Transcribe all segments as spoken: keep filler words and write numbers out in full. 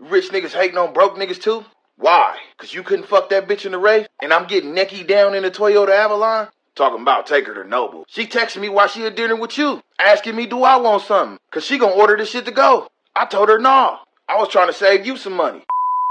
Rich niggas hating on broke niggas too? Why? Cause you couldn't fuck that bitch in the race, and I'm getting necky down in the Toyota Avalon? Talking about take her to Noble. She texting me while she at dinner with you, asking me do I want something, cause she gonna order this shit to go. I told her nah. I was trying to save you some money.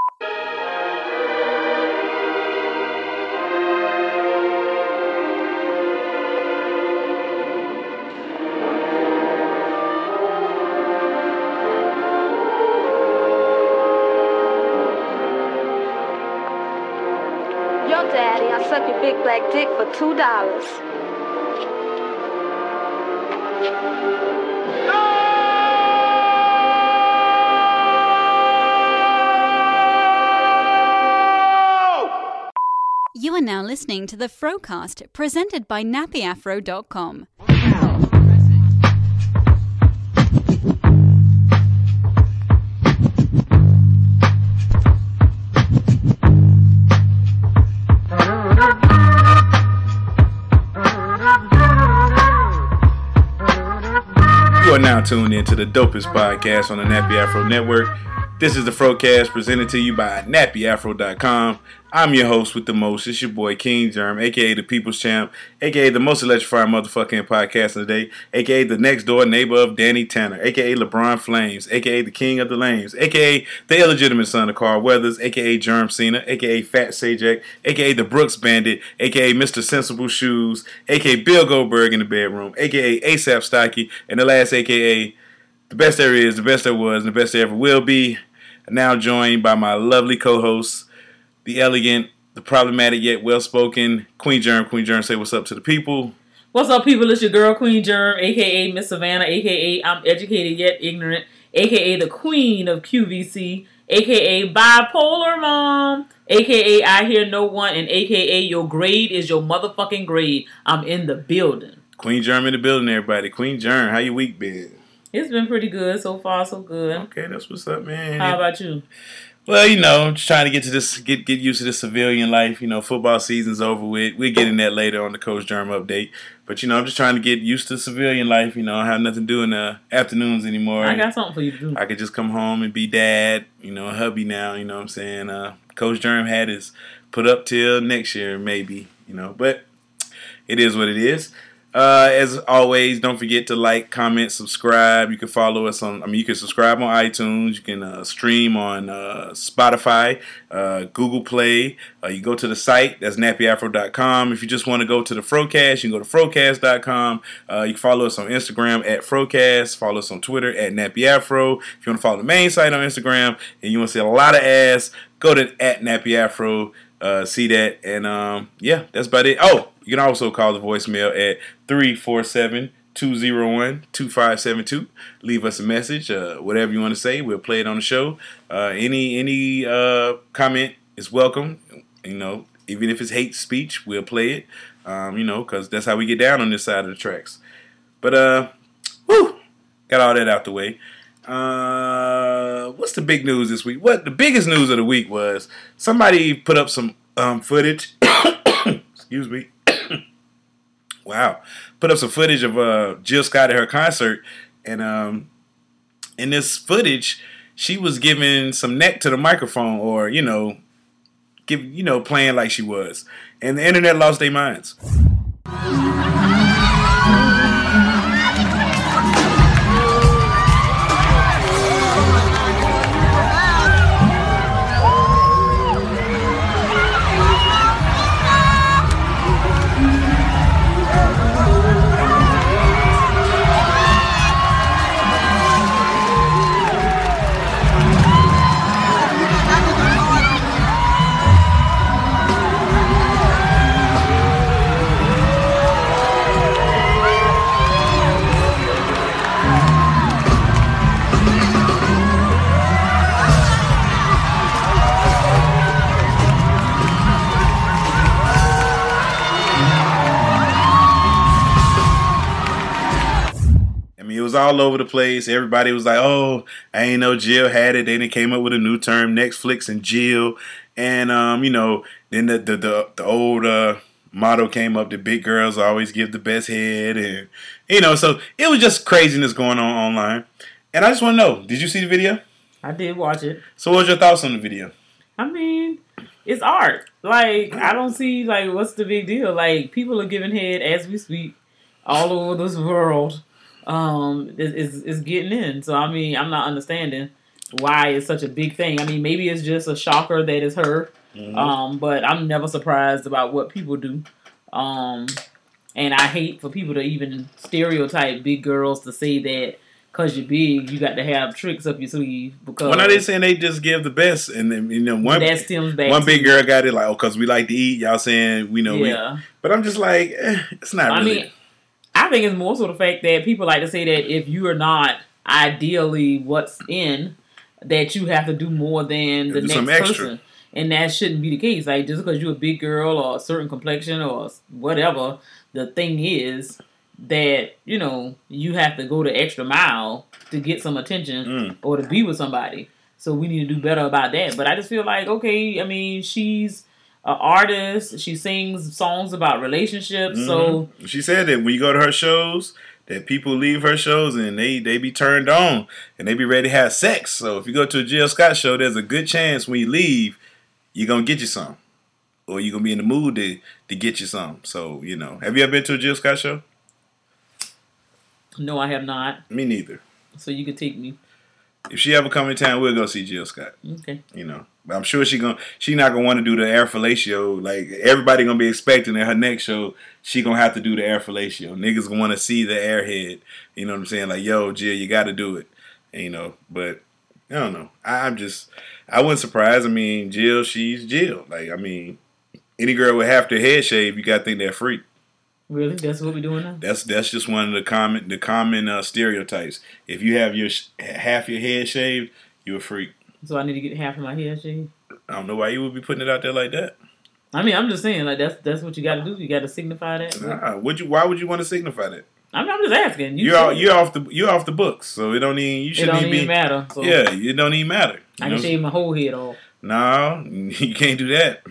Yo, Daddy, I suck your big black dick for two dollars. You are now listening to the Frocast, presented by nappy afro dot com. You are now tuned into the dopest podcast on the Nappy Afro Network. This is the Frocast, presented to you by nappy afro dot com. I'm your host with the most. It's your boy King Germ, aka the People's Champ, aka the most electrifying motherfucking podcast of the day, aka the next door neighbor of Danny Tanner, aka LeBron Flames, aka the King of the Lames, aka the illegitimate son of Carl Weathers, aka Germ Cena, aka Fat Sajak, aka the Brooks Bandit, aka Mister Sensible Shoes, aka Bill Goldberg in the bedroom, aka ASAP Stocky, and the last aka the best there is, the best there was, and the best there ever will be. Now joined by my lovely co-hosts, the elegant, the problematic yet well-spoken Queen Germ. Queen Germ, say what's up to the people. What's up, people? It's your girl, Queen Germ, a k a. Miss Savannah, a k a. I'm educated yet ignorant, a k a the Queen of Q V C, a k a. Bipolar Mom, a k a. I hear no one, and a k a. Your grade is your motherfucking grade. I'm in the building. Queen Germ in the building, everybody. Queen Germ, how your week been? It's been pretty good. So far, so good. Okay, that's what's up, man. How about you? Well, you know, I'm just trying to get to this, get get used to this civilian life. You know, football season's over with. We'll get in that later on the Coach Germ update. But, you know, I'm just trying to get used to civilian life. You know, I have nothing to do in the afternoons anymore. I got something for you to do. I could just come home and be dad, you know, hubby now, you know what I'm saying? Uh, Coach Germ had his put up till next year, maybe, you know. But it is what it is. Uh, as always, don't forget to like, comment, subscribe. You can follow us on, I mean, you can subscribe on iTunes. You can uh, stream on uh, Spotify, uh, Google Play. Uh, you go to the site, that's nappy afro dot com. If you just want to go to the Frocast, you can go to frocast dot com. Uh, you can follow us on Instagram at Frocast. Follow us on Twitter at nappyafro. If you want to follow the main site on Instagram and you want to see a lot of ass, go to at nappyafro. Uh, see that, and um, yeah, that's about it. Oh, you can also call the voicemail at three four seven, two oh one, two five seven two. Leave us a message, uh, whatever you want to say. We'll play it on the show. Uh, any any uh, comment is welcome. You know, even if it's hate speech, we'll play it. Um, you know, because that's how we get down on this side of the tracks. But, uh, whew, got all that out the way. Uh, what's the big news this week? What the biggest news of the week was somebody put up some um, footage. Excuse me. Wow, put up some footage of uh, Jill Scott at her concert, and um, in this footage, she was giving some neck to the microphone, or you know, give you know, playing like she was, and the internet lost their minds. Was all over the place. Everybody was like, oh, I ain't know Jill had it. Then they came up with a new term, Netflix and Jill. And, um, you know, then the the, the, the old uh, motto came up, the big girls always give the best head. And, you know, so it was just craziness going on online. And I just want to know, did you see the video? I did watch it. So, what's your thoughts on the video? I mean, it's art. Like, I don't see, like, what's the big deal? Like, people are giving head as we speak all over this world. Um, it's, it's getting in. So, I mean, I'm not understanding why it's such a big thing. I mean, maybe it's just a shocker that it's her. Mm-hmm. Um, but I'm never surprised about what people do. Um, and I hate for people to even stereotype big girls to say that because you're big, you got to have tricks up your sleeve. Because well, are they saying they just give the best? And then, you know, one, that stems back one big girl got it like, oh, because we like to eat. Y'all saying, we know. Yeah. We, but I'm just like, eh, it's not I really. mean, I think it's more so the fact that people like to say that if you are not ideally what's in, that you have to do more than the do next person. And that shouldn't be the case. Like, just because you're a big girl or a certain complexion or whatever, the thing is that, you know, you have to go the extra mile to get some attention mm. or to be with somebody. So we need to do better about that. But I just feel like, okay, I mean, she's an artist. She sings songs about relationships. Mm-hmm. So she said that when you go to her shows, that people leave her shows and they, they be turned on and they be ready to have sex. So if you go to a Jill Scott show, there's a good chance when you leave, you're going to get you some. Or you're going to be in the mood to, to get you some. So, you know. Have you ever been to a Jill Scott show? No, I have not. Me neither. So you could take me. If she ever come in town, we'll go see Jill Scott. Okay. You know. But I'm sure she gonna she not going to want to do the air fellatio. Like, everybody going to be expecting at her next show, she going to have to do the air fellatio. Niggas going to want to see the airhead. You know what I'm saying? Like, yo, Jill, you got to do it. And, you know, but I don't know. I, I'm just, I wasn't surprised. I mean, Jill, she's Jill. Like, I mean, any girl with half their head shaved, you got to think they're a freak. Really? That's what we're doing now? That's that's just one of the common the common uh, stereotypes. If you have your half your head shaved, you're a freak. So I need to get half of my head shaved? I don't know why you would be putting it out there like that. I mean, I'm just saying, like, that's that's what you got to do. You got to signify that. Nah, would you? Why would you want to signify that? I mean, I'm just asking. You you're you're off the you're off the books, so it don't even you shouldn't it don't even even be, matter. So yeah, it don't even matter. I can know? shave my whole head off. No, you can't do that.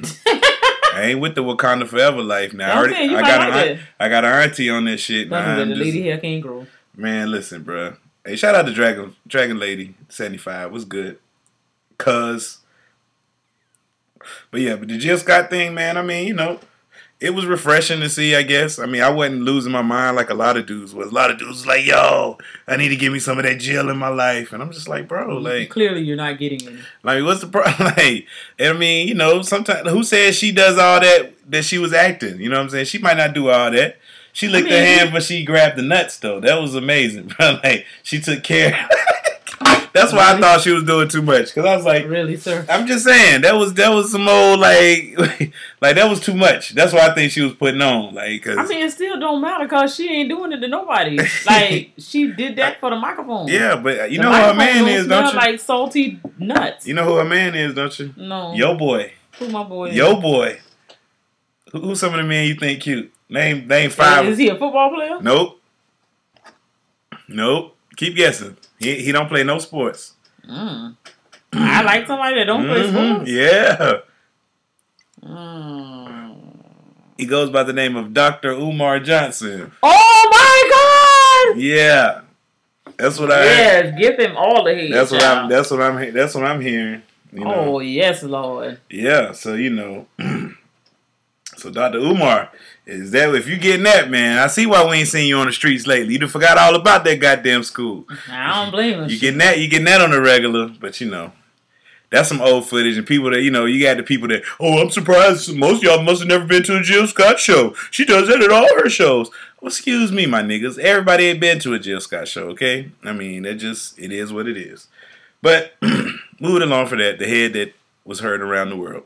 I ain't with the Wakanda Forever life now. I, already, saying, I got like an I got an auntie on that shit. Nah, that the just, lady hair can't grow. Man, listen, bro. Hey, shout out to Dragon Dragon Lady seventy-five. Was good, cuz. But yeah, but the Jill Scott thing, man. I mean, you know, it was refreshing to see. I guess. I mean, I wasn't losing my mind like a lot of dudes was. A lot of dudes was like, "Yo, I need to give me some of that Jill in my life," and I'm just like, "Bro, like, clearly you're not getting it." Like, what's the problem? Like, I mean, you know, sometimes who says she does all that? That she was acting. You know what I'm saying? She might not do all that. She licked I mean, her hand, but she grabbed the nuts though. That was amazing, bro. Like, she took care. That's why really? I thought she was doing too much. Because I was like, really, sir? I'm just saying that was that was some old like like that was too much. That's why I think she was putting on. Like, cause, I mean, it still don't matter because she ain't doing it to nobody. Like, she did that for the microphone. Yeah, but you the know who her man is, don't you? Like salty nuts. You know who her man is, don't you? No. Yo boy. Who my boy? Yo is? boy. Who, who's some of the men you think cute? Name name five. Is he a football player? Nope. Nope. Keep guessing. He he don't play no sports. Mm. I like somebody that don't mm-hmm. play sports. Yeah. Mm. He goes by the name of Doctor Umar Johnson. Oh my God! Yeah. That's what I. Yes, heard. Give him all the hate. That's what child. I'm. That's what I'm. That's what I'm hearing. You know? Oh yes, Lord. Yeah. So you know. So Doctor Umar, is that if you getting that, man? I see why we ain't seen you on the streets lately. You done forgot all about that goddamn school. I don't blame him. You getting that? You getting that on the regular? But you know, that's some old footage and people that you know. You got the people that. Oh, I'm surprised. Most of y'all must have never been to a Jill Scott show. She does that at all her shows. Well, excuse me, my niggas. Everybody ain't been to a Jill Scott show. Okay, I mean that just it is what it is. But moving along for that, the head that was heard around the world.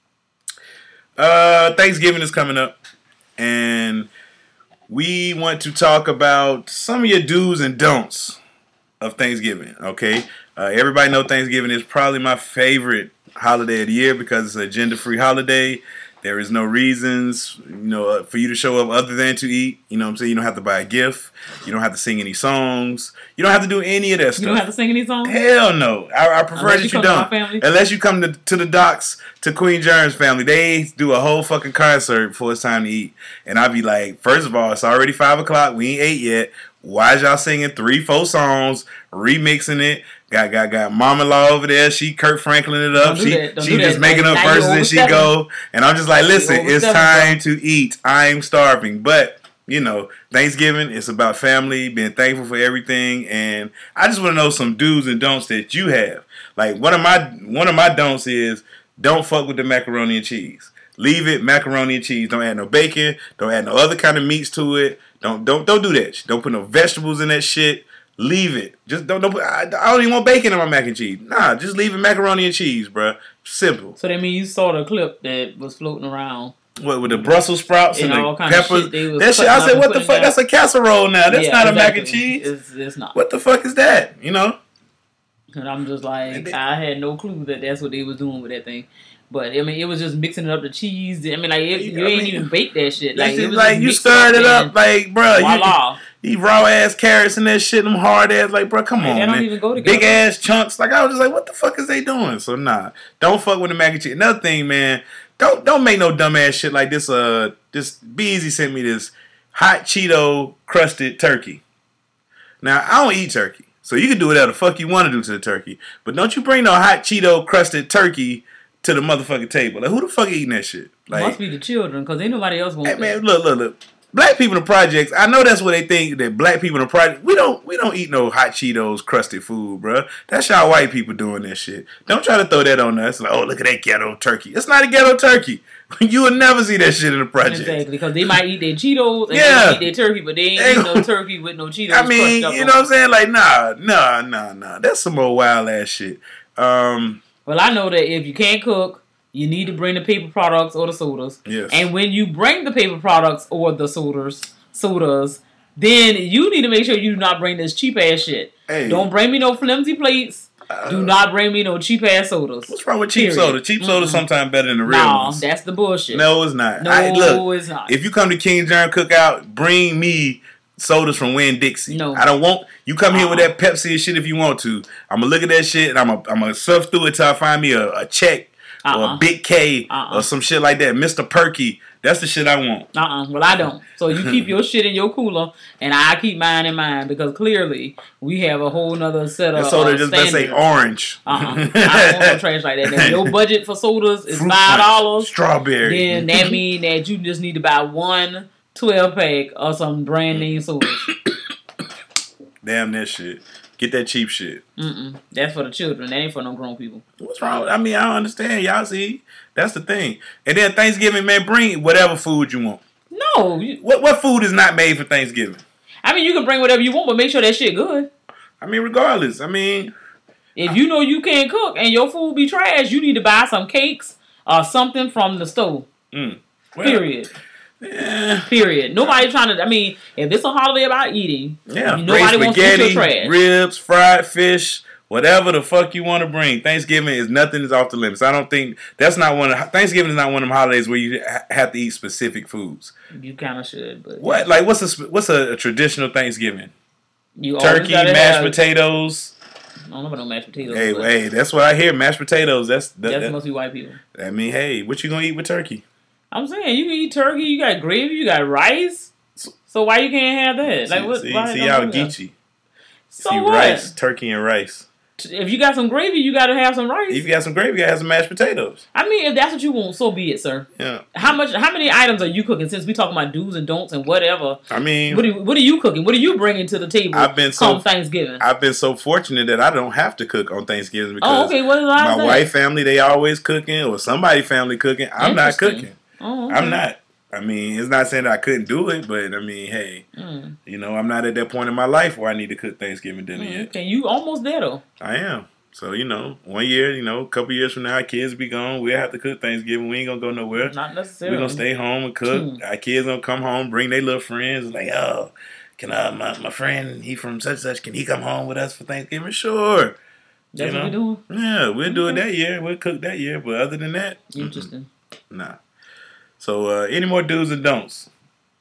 Uh, Thanksgiving is coming up, and we want to talk about some of your do's and don'ts of Thanksgiving. Okay, uh, everybody know Thanksgiving is probably my favorite holiday of the year because it's an agenda-free holiday. There is no reasons, you know, for you to show up other than to eat. You know what I'm saying? You don't have to buy a gift. You don't have to sing any songs. You don't have to do any of that stuff. You don't have to sing any songs? Hell no. I, I prefer Unless that you, you don't. Unless you come to, to the docks, to Queen Germ's family. They do a whole fucking concert before it's time to eat. And I'll be like, first of all, it's already five o'clock. We ain't ate yet. Why is y'all singing three, four songs, remixing it? Got got got Mama-in-law over there. She Kurt Franklin it up. She she just that. making like, up verses and she go. And I'm just like, listen, it's time to eat. I'm starving. But, you know, Thanksgiving, it's about family, being thankful for everything. And I just want to know some do's and don'ts that you have. Like, one of my one of my don'ts is don't fuck with the macaroni and cheese. Leave it macaroni and cheese. Don't add no bacon. Don't add no other kind of meats to it. Don't don't don't do that. Don't put no vegetables in that shit. Leave it. Just don't. don't put, I, I don't even want bacon in my mac and cheese. Nah, just leave it macaroni and cheese, bruh. Simple. So that means you saw the clip that was floating around. What, with the Brussels sprouts and, and all the peppers? Of shit that shit. I said, what the fuck? That's a casserole now. That's yeah, not exactly. a mac and cheese. It's, it's not. What the fuck is that? You know. And I'm just like, I had no clue that that's what they was doing with that thing. But I mean, it was just mixing it up the cheese. I mean, like it, you I ain't mean, even baked that shit. Like, it was like you stirred it up, like bro. Voila. You, you raw ass carrots and that shit, them hard ass, like bro, come like, on, they don't man. even go together. Big ass chunks. Like I was just like, what the fuck is they doing? So nah, don't fuck with the mac and cheese. Another thing, man, don't don't make no dumb ass shit like this. Uh, this Be Easy sent me this hot Cheeto crusted turkey. Now I don't eat turkey. So you can do whatever the fuck you want to do to the turkey. But don't you bring no hot Cheeto crusted turkey to the motherfucking table. Like, who the fuck eating that shit? Like, must be the children, because ain't nobody else want hey, that. man, look, look, look. Black people in the projects, I know that's what they think, that black people in the project, we don't we don't eat no hot Cheetos crusted food, bro. That's y'all white people doing that shit. Don't try to throw that on us. Like, oh, look at that ghetto turkey. It's not a ghetto turkey. You will never see that shit in the project. Exactly, because they might eat their Cheetos and yeah. they might eat their turkey, but they ain't eat no turkey with no Cheetos. I mean, you know what I'm saying? Like, nah, nah, nah, nah. That's some more wild ass shit. Um, well, I know that if you can't cook, you need to bring the paper products or the sodas. Yes. And when you bring the paper products or the sodas, sodas, then you need to make sure you do not bring this cheap ass shit. Hey. Don't bring me no flimsy plates. Uh, do not bring me no cheap ass sodas. What's wrong with cheap Period. soda? Cheap soda mm-hmm. sometimes better than the real nah, ones. No, that's the bullshit. No, it's not. No, I, look, it's not. If you come to King Germ Cookout, bring me sodas from Winn-Dixie. No. I don't want you come uh-uh. here with that Pepsi and shit if you want to. I'm gonna look at that shit and I'm gonna I'm gonna surf through it till I find me a, a check uh-uh. or a Big K uh-uh. or some shit like that. Mister Perky. That's the shit I want. Uh-uh. Well, I don't. So you keep your shit in your cooler, and I keep mine in mine, because clearly we have a whole nother set of soda uh, just let's say orange. Uh-uh. I don't want no trash like that. Now, if your budget for sodas is Fruit five dollars, strawberry, then that means that you just need to buy one twelve pack of some brand name sodas. Damn that shit. Get that cheap shit. Mm-mm. That's for the children. That ain't for no grown people. What's wrong with, I mean, I don't understand. Y'all see, that's the thing. And then Thanksgiving, man, bring whatever food you want. No. You, what what food is not made for Thanksgiving? I mean, you can bring whatever you want, but make sure that shit good. I mean, regardless. I mean. If you know you can't cook and your food be trash, you need to buy some cakes or something from the stove. Mm. Well, Period. Yeah. Period. Nobody trying to. I mean, if it's a holiday about eating, yeah, nobody wants to eat your trash. Ribs, fried fish, whatever the fuck you want to bring. Thanksgiving is nothing is off the limits. I don't think that's not one of Thanksgiving is not one of them holidays where you ha- have to eat specific foods. You kind of should, but what like what's a what's a, a traditional Thanksgiving? You turkey, mashed have, potatoes. I don't know about no mashed potatoes. Hey, hey, that's what I hear. Mashed potatoes. That's that, that that must be white people. I mean, hey, what you gonna eat with turkey? I'm saying you can eat turkey. You got gravy. You got rice. So why you can't have that? Like see, what? See, why see how geeky. So see what? Rice, turkey, and rice. If you got some gravy, you got to have some rice. If you got some gravy, you got to have some mashed potatoes. I mean, if that's what you want, so be it, sir. Yeah. How much? How many items are you cooking? Since we talking about do's and don'ts and whatever. I mean, what are, what are you cooking? What are you bringing to the table? I've been so Thanksgiving. I've been so fortunate that I don't have to cook on Thanksgiving because oh, okay. What is my that? wife family they always cooking or somebody family cooking. I'm not cooking. Oh, okay. I'm not. I mean, it's not saying that I couldn't do it, but I mean, hey, mm. you know, I'm not at that point in my life where I need to cook Thanksgiving dinner mm, yet. Okay, you almost there though. I am. So, you know, one year, you know, a couple years from now, our kids be gone. We'll have to cook Thanksgiving. We ain't going to go nowhere. Not necessarily. We're going to stay home and cook. Mm. Our kids going to come home, bring their little friends. Like, oh, can I, my, my friend, he from such such, can he come home with us for Thanksgiving? Sure. That's you know? what we doing? Yeah, we'll okay. do it that year. We'll cook that year. But other than that, interesting. Nah. So, uh, any more do's and don'ts?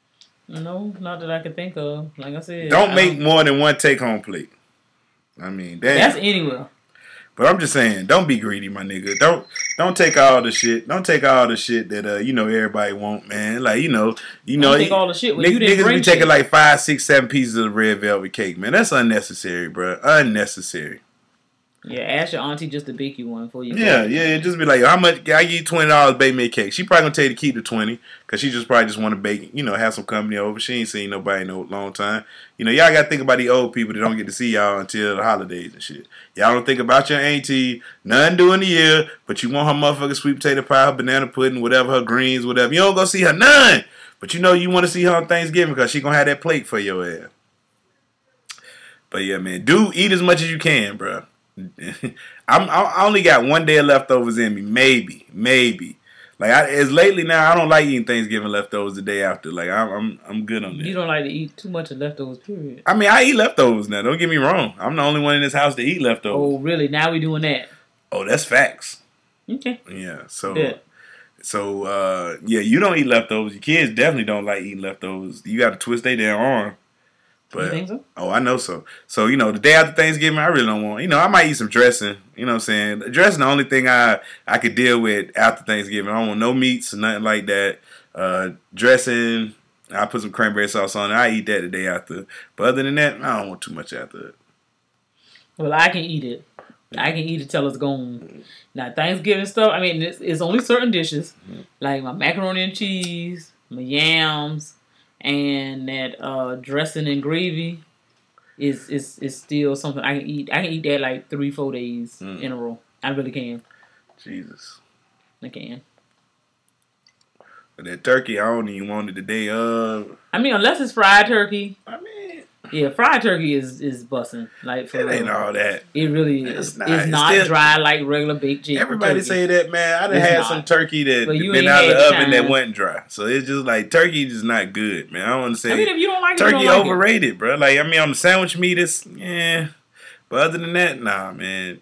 No, not that I can think of. Like I said. Don't I make don't... more than one take-home plate. I mean, damn. That's anywhere. But I'm just saying, don't be greedy, my nigga. Don't don't take all the shit. Don't take all the shit that uh you know everybody want, man. Like you know, you know, don't take all the shit when niggas, you didn't niggas bring be taking shit. like five, six, seven pieces of the red velvet cake, man. That's unnecessary, bro. Unnecessary. Yeah, ask your auntie just to bake you one before you. Yeah, go. yeah. Just be like, how much? I give you twenty dollars, bake me a cake. She probably gonna tell you to keep the twenty because she just probably just want to bake, you know, have some company over. She ain't seen nobody in a long time. You know, y'all gotta think about the old people that don't get to see y'all until the holidays and shit. Y'all don't think about your auntie, nothing during the year, but you want her motherfucking sweet potato pie, her banana pudding, whatever, her greens, whatever. You don't go see her none, but you know you want to see her on Thanksgiving because she gonna have that plate for your ass. But yeah, man, do eat as much as you can, bro. I'm, I only got one day of leftovers in me, maybe, maybe. Like I, as lately now, I don't like eating Thanksgiving leftovers the day after. Like I'm, I'm, I'm good on that. You don't like to eat too much of leftovers, period. I mean, I eat leftovers now. Don't get me wrong. I'm the only one in this house to eat leftovers. Oh, really? Now we doing that? Oh, that's facts. Okay. Yeah. So, Yeah. so uh, yeah, you don't eat leftovers. Your kids definitely don't like eating leftovers. You got to twist their damn arm. But, You think so? Oh, I know so. So, you know, the day after Thanksgiving, I really don't want, you know, I might eat some dressing. You know what I'm saying? Dressing the only thing I, I could deal with after Thanksgiving. I don't want no meats or nothing like that. Uh, dressing, I put some cranberry sauce on it. I eat that the day after. But other than that, I don't want too much after it. Well, I can eat it. I can eat it till it's gone. Now, Thanksgiving stuff, I mean, it's, it's only certain dishes. Like my macaroni and cheese, my yams, and that uh, dressing and gravy is is is still something I can eat. I can eat that like three, four days Mm. in a row. I really can. Jesus. I can. But that turkey, I don't even want it the day of. I mean, unless it's fried turkey. I mean, Yeah, fried turkey is is busting. Like for it ain't real. all that. It really It's is. not. It's It's not still- dry like regular baked chicken. Everybody turkey. say that, man. I done It's had not. some turkey that But you been ain't out of had the the oven that time. wasn't dry. So it's just like turkey is not good, man. I don't want to say I mean, if you don't like it, you turkey don't like it. overrated, bro. Like I mean, on the sandwich meat, it's yeah. But other than that, nah, man.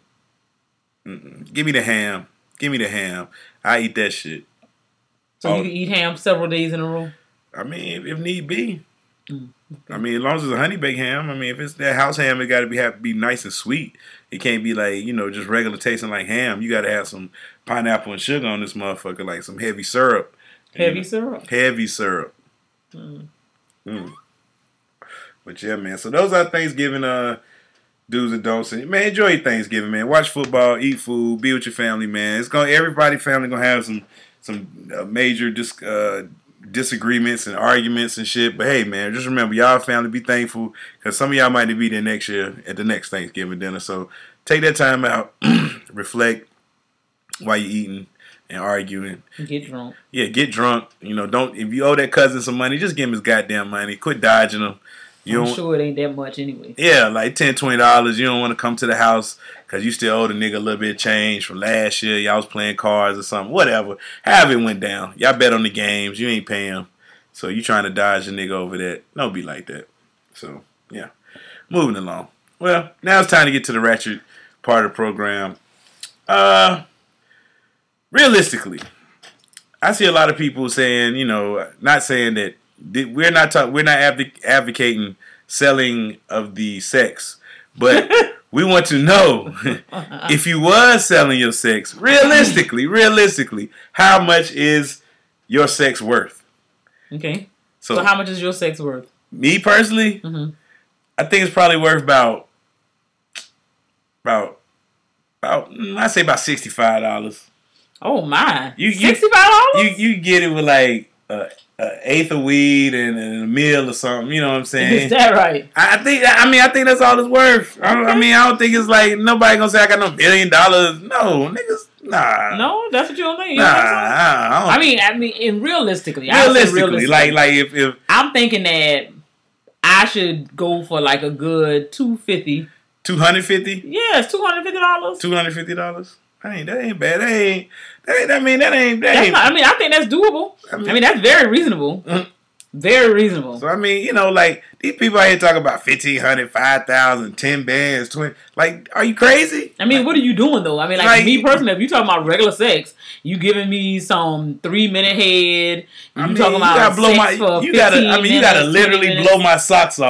Mm-mm. Give me the ham. Give me the ham. I eat that shit. So Oh. you can eat ham several days in a row. I mean, if need be. Mm, I mean, as long as it's a honey baked ham. I mean, if it's that house ham, it got to be have to be nice and sweet. It can't be like you know just regular tasting like ham. You got to have some pineapple and sugar on this motherfucker, like some heavy syrup. Heavy You know, syrup. Heavy syrup. Mm. Mm. But yeah, man. So those are Thanksgiving uh do's and don'ts. And man, enjoy your Thanksgiving, man. Watch football, eat food, be with your family, man. It's gonna everybody family gonna have some some uh, major dis, uh, disagreements and arguments and shit. But hey, man, just remember y'all family. Be thankful because some of y'all might be there next year at the next Thanksgiving dinner. So take that time out, reflect while you're eating and arguing. Get drunk. Yeah, get drunk. You know, don't if you owe that cousin some money, just give him his goddamn money. Quit dodging him. You I'm don't, sure it ain't that much anyway. yeah, like ten dollars, twenty dollars. You don't want to come to the house because you still owe the nigga a little bit of change from last year. Y'all was playing cards or something. Whatever. However it went down. Y'all bet on the games. You ain't paying him. So you trying to dodge the nigga over that. Don't be like that. So, yeah. Moving along. Well, now it's time to get to the ratchet part of the program. Uh, realistically, I see a lot of people saying, you know, not saying that we're not talk, we're not adv- advocating selling of the sex, but we want to know if you was selling your sex, realistically, realistically, how much is your sex worth? Okay. So, So how much is your sex worth? me personally, Mm-hmm. I think it's probably worth about about about mm, I say about sixty five dollars. Oh my! You- you- Sixty-five dollars? You you get it with like a, a eighth of weed and, and a meal or something. You know what I'm saying? Is that right? I think. I mean, I think that's all it's worth. I, I mean, I don't think it's like nobody gonna say I got no billion dollars. No, niggas. Nah. No, that's what you don't think. You Nah. don't think so? I, don't, I mean, I mean, in realistically, I would say realistically, realistically, like like if if I'm thinking that I should go for like a good two fifty. two hundred fifty, Yes, two hundred fifty dollars. two hundred fifty dollars. That ain't that ain't bad. That ain't. That ain't I mean, that ain't. That That's ain't. not, I mean, I think that's doable. I I mean- mean, that's very reasonable. Mhm. Very reasonable. So I mean, you know, like these people out here talking about fifteen hundred, five thousand, ten bands, twenty. Like, are you crazy? I mean, what are you doing though? I mean, like, Like- me personally, if you talking about regular sex, you giving me some three minute head. You I mean, talking you about gotta blow sex my. for You gotta. I fifteen mean, you gotta minutes, literally twenty blow minutes. my socks off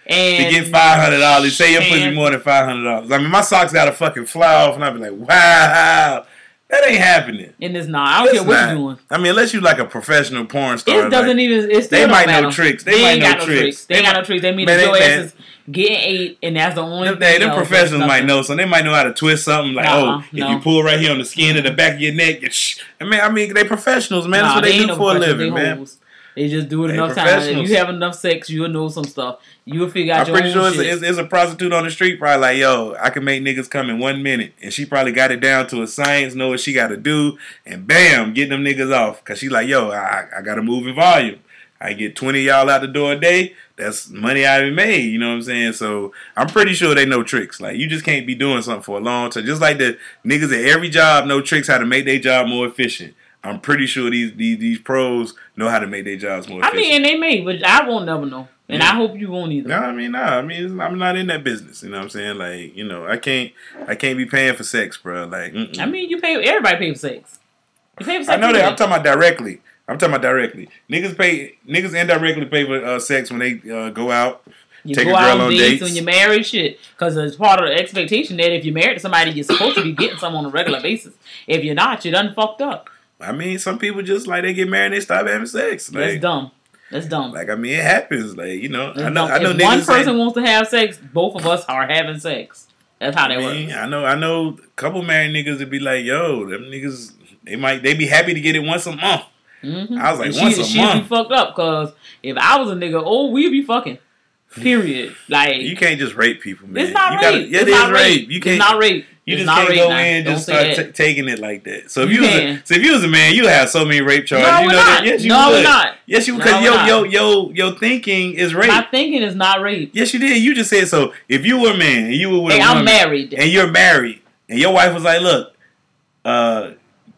And to get five hundred dollars. Say your pussy and- more than five hundred dollars. I mean, my socks got to fucking fly off, and I be like, wow, that ain't happening. And it's not. I don't It's care what not. you're doing. I mean, unless you like a professional porn star. It doesn't like, even. It still they don't might matter. know tricks. They, They might ain't know got no tricks. tricks. They ain't got no tricks. They mean Man, that your they- ass man. is getting ate, and that's the only Them, thing. they, them else. professionals That's might nothing. know, so they might know how to twist something like, Nuh-uh, oh, if no. you pull right here on the skin of the back of your neck, you shh. I mean, I mean, they professionals, man. That's Nah, what they, ain't do no for a professionals, living, they man. hoes. They just do it They enough times. If professionals. you have enough sex, you'll know some stuff. You'll figure out I'm your pretty own sure it's shit. a, it's, it's a prostitute on the street probably like, yo, I can make niggas come in one minute. And she probably got it down to a science, know what she got to do, and bam, get them niggas off. Because she like, yo, I, I got to move in volume. I get twenty of y'all out the door a day. That's money I haven't made. You know what I'm saying? So I'm pretty sure they know tricks. Like, you just can't be doing something for a long time. Just like the niggas at every job know tricks how to make their job more efficient. I'm pretty sure these these, these pros know how to make their jobs more I efficient. mean, and they may, but I won't never know. And Yeah. I hope you won't either. No, I mean, nah. I mean, I'm not in that business. You know what I'm saying? Like, you know, I can't, I can't be paying for sex, bro. Like, mm-mm. I mean, you pay. Everybody pay for sex. You pay for sex. I know that. anyway. I'm talking about directly. I'm talking about directly. Niggas pay. Niggas indirectly pay for uh, sex when they uh, go out. You take go a girl out on on dates dates. when you're married, shit. Because it's part of the expectation that if you're married to somebody, you're supposed to be getting some on a regular basis. If you're not, you're done fucked up. I mean, some people just like they get married and they stop having sex. Like, That's dumb. That's dumb. like I mean, it happens. Like, you know, That's I know. dumb. I know if niggas one say- person wants to have sex, both of us are having sex. That's how that I mean, works. I know. I know. A couple married niggas that be like, yo, them niggas. They might. They be happy to get it once a month. Mm-hmm. I was like, and once she, a she'd month. be fucked up because if I was a nigga, oh, we'd be fucking. Period. Like, You can't just rape people, man. it's not you rape. Gotta, yeah, it's it is not rape. rape. You can't. It's not rape. You It's just not can't rape go now. in and Don't just say start that. t- taking it like that. So if You you, was a, can. so if you was a man, you have so many rape charges. No, you we're know not. that? Yes, you No, would. we're not. Yes, you No, because we're yo not. yo yo your thinking is rape. My thinking is not rape. Yes, you did. You just said so. If you were a man and you were with Hey, a I'm woman married. and you're married and your wife was like, look, uh,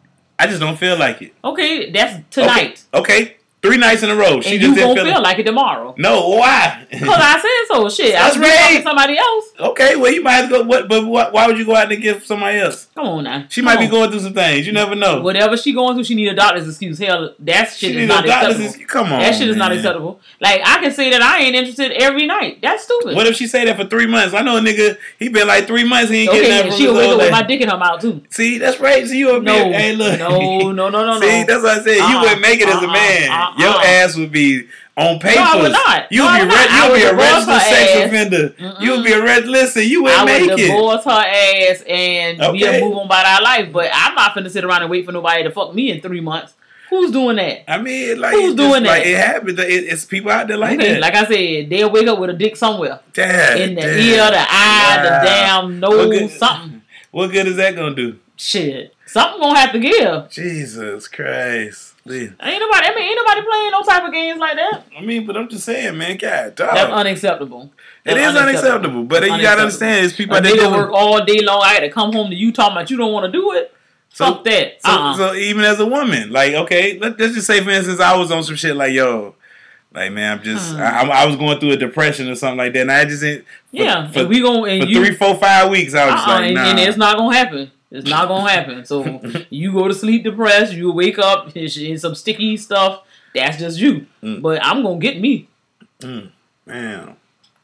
I just don't feel like it. Okay, that's tonight. Okay, okay. Three nights in a row. She And just you didn't gonna feel, feel it. like it tomorrow. No, why? Because I said so. Shit, I That's was fucking rape. somebody else. Okay, well, you might have to go. What? But what, why would you go out and give somebody else? Come on now. She Come might be on. going through some things. You never know. Whatever she going through, she need a doctor's excuse. Hell, that shit She is need not a doctor's acceptable. excuse. Come on, that shit is not man. acceptable. Like, I can say that I ain't interested every night. That's stupid. What if she say that for three months? I know a nigga. He been like three months. He ain't okay, getting that and from she'll his wake old up with my lady. dick in her mouth too. See, that's right. See, you a No, man. Hey, look. no, no, no, no, See, no. that's what I said. You Uh-uh, wouldn't make it as a uh-uh, man. uh-uh. Your ass would be on papers. No, I would not. You'll No, I be would not. re- I you'll would be a divorce registered her sex ass. offender. Mm-mm. You'll be a red. Listen, you wouldn't I make would it. divorce her ass and Okay. we'll move on about our life. But I'm not finna sit around and wait for nobody to fuck me in three months. Who's doing that? I mean, like Who's it's just doing like that? it happens. It, it's people out there like Okay, that. like I said, they'll wake up with a dick somewhere. Damn, In the damn. ear, the eye, Wow. the damn What nose, good- something. What good is that gonna do? Shit. Something gonna have to give. Jesus Christ. Leave. Ain't nobody, I mean, ain't nobody playing no type of games like that. I mean, but I'm just saying, man. God, dog. That's unacceptable. It That's is unacceptable, but That's you gotta unacceptable. understand, it's people A out there nigga doing. work all day long. I had to come home to you talking about you don't want to do it. So- Fuck that. So, uh-uh. so even as a woman, like, okay, let, let's just say, for instance, I was on some shit like, yo, like, man, I'm just, Hmm. I, I was going through a depression or something like that, and I just didn't. For, yeah, for, and we gonna and for you, three, four, five weeks, I was just uh-uh, like, and, nah. and it's not gonna happen. It's not gonna happen. So you go to sleep depressed. You wake up and, sh- and some sticky stuff. That's just you. Mm. But I'm gonna get me. Mm, man,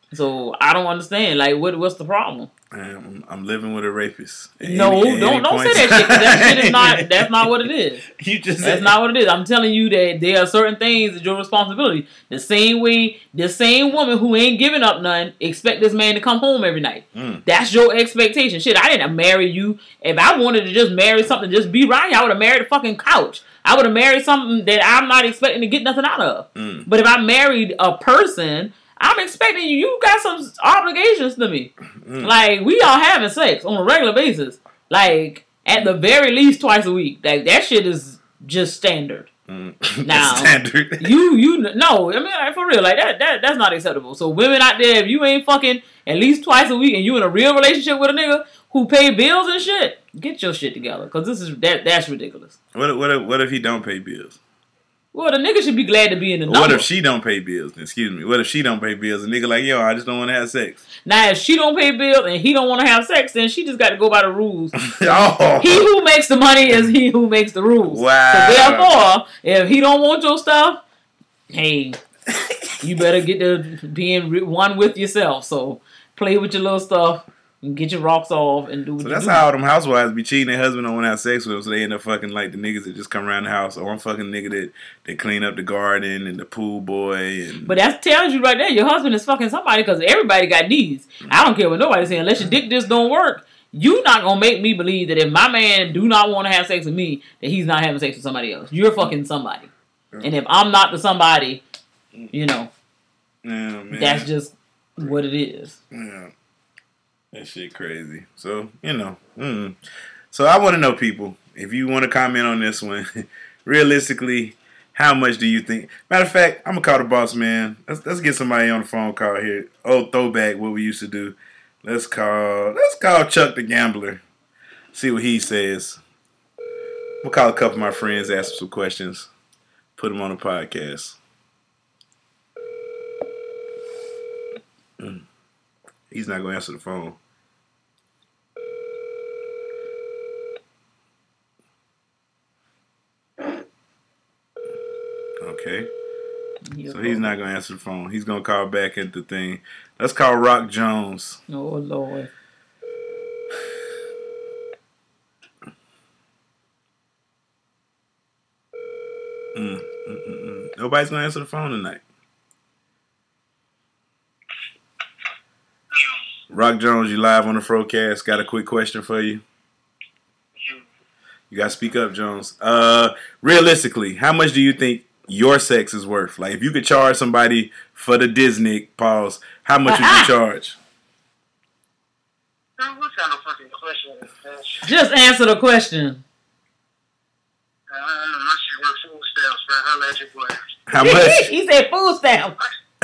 So I don't understand. Like, what? What's the problem? man, I'm, I'm living with a rapist. At No, any- at don't any don't say point that in shit. 'Cause that time. shit is not. That's not what it is. You just That's said, not what it is. I'm telling you that there are certain things that your responsibility. The same way, the same woman who ain't giving up none expect this man to come home every night. Mm. That's your expectation. Shit, I didn't marry you. If I wanted to just marry something, just be right, I would have married a fucking couch. I would have married something that I'm not expecting to get nothing out of. Mm. But if I married a person, I'm expecting you. You got some obligations to me. Mm. Like, we are having sex on a regular basis. Like, at the very least twice a week. Like, that shit is just standard. Mm. Now, standard. You, you, no, I mean, like, for real, like, that, that, that's not acceptable. So, women out there, if you ain't fucking at least twice a week and you in a real relationship with a nigga who pay bills and shit, get your shit together. Because this is, that, that's ridiculous. What if, what if what if he don't pay bills? Well, the nigga should be glad to be in the number. What if she don't pay bills? Excuse me. What if she don't pay bills? A nigga like, yo, I just don't want to have sex. Now, if she don't pay bills and he don't want to have sex, then she just got to go by the rules. Oh. He who makes the money is he who makes the rules. Wow. So therefore, if he don't want your stuff, hey, you better get to being one with yourself. So play with your little stuff and get your rocks off and do what So you that's do. how all them housewives be cheating their husband on when they have sex with them, so they end up fucking like the niggas that just come around the house, or one fucking nigga that, that clean up the garden and the pool boy. And But that tells you right there, your husband is fucking somebody because everybody got needs. I don't care what nobody's saying. Unless your dick just don't work, you not gonna make me believe that if my man do not want to have sex with me, that he's not having sex with somebody else. You're fucking somebody. And if I'm not the somebody, you know, yeah, man. that's just what it is. Yeah. That shit crazy. So, you know. Mm. So I want to know, people, if you want to comment on this one, realistically, how much do you think? Matter of fact, I'm going to call the boss man. Let's, let's get somebody on the phone call here. Old throwback, what we used to do. Let's call, let's call Chuck the Gambler. See what he says. We'll call a couple of my friends, ask them some questions. Put them on the podcast. Mm. He's not going to answer the phone. Okay. So he's not going to answer the phone. He's going to call back at the thing. Let's call Rock Jones. Oh, Lord. Mm, mm, mm, mm. Nobody's going to answer the phone tonight. Rock Jones, you live on the Frocast. Got a quick question for you. You got to speak up, Jones. Uh, realistically, how much do you think your sex is worth? Like, if you could charge somebody for the Disney, pause, how much would you charge? What kind of fucking question is that? Just answer the question. I don't know. My shit works food stamps, man. Holla at your boy. How much? He said food stamp.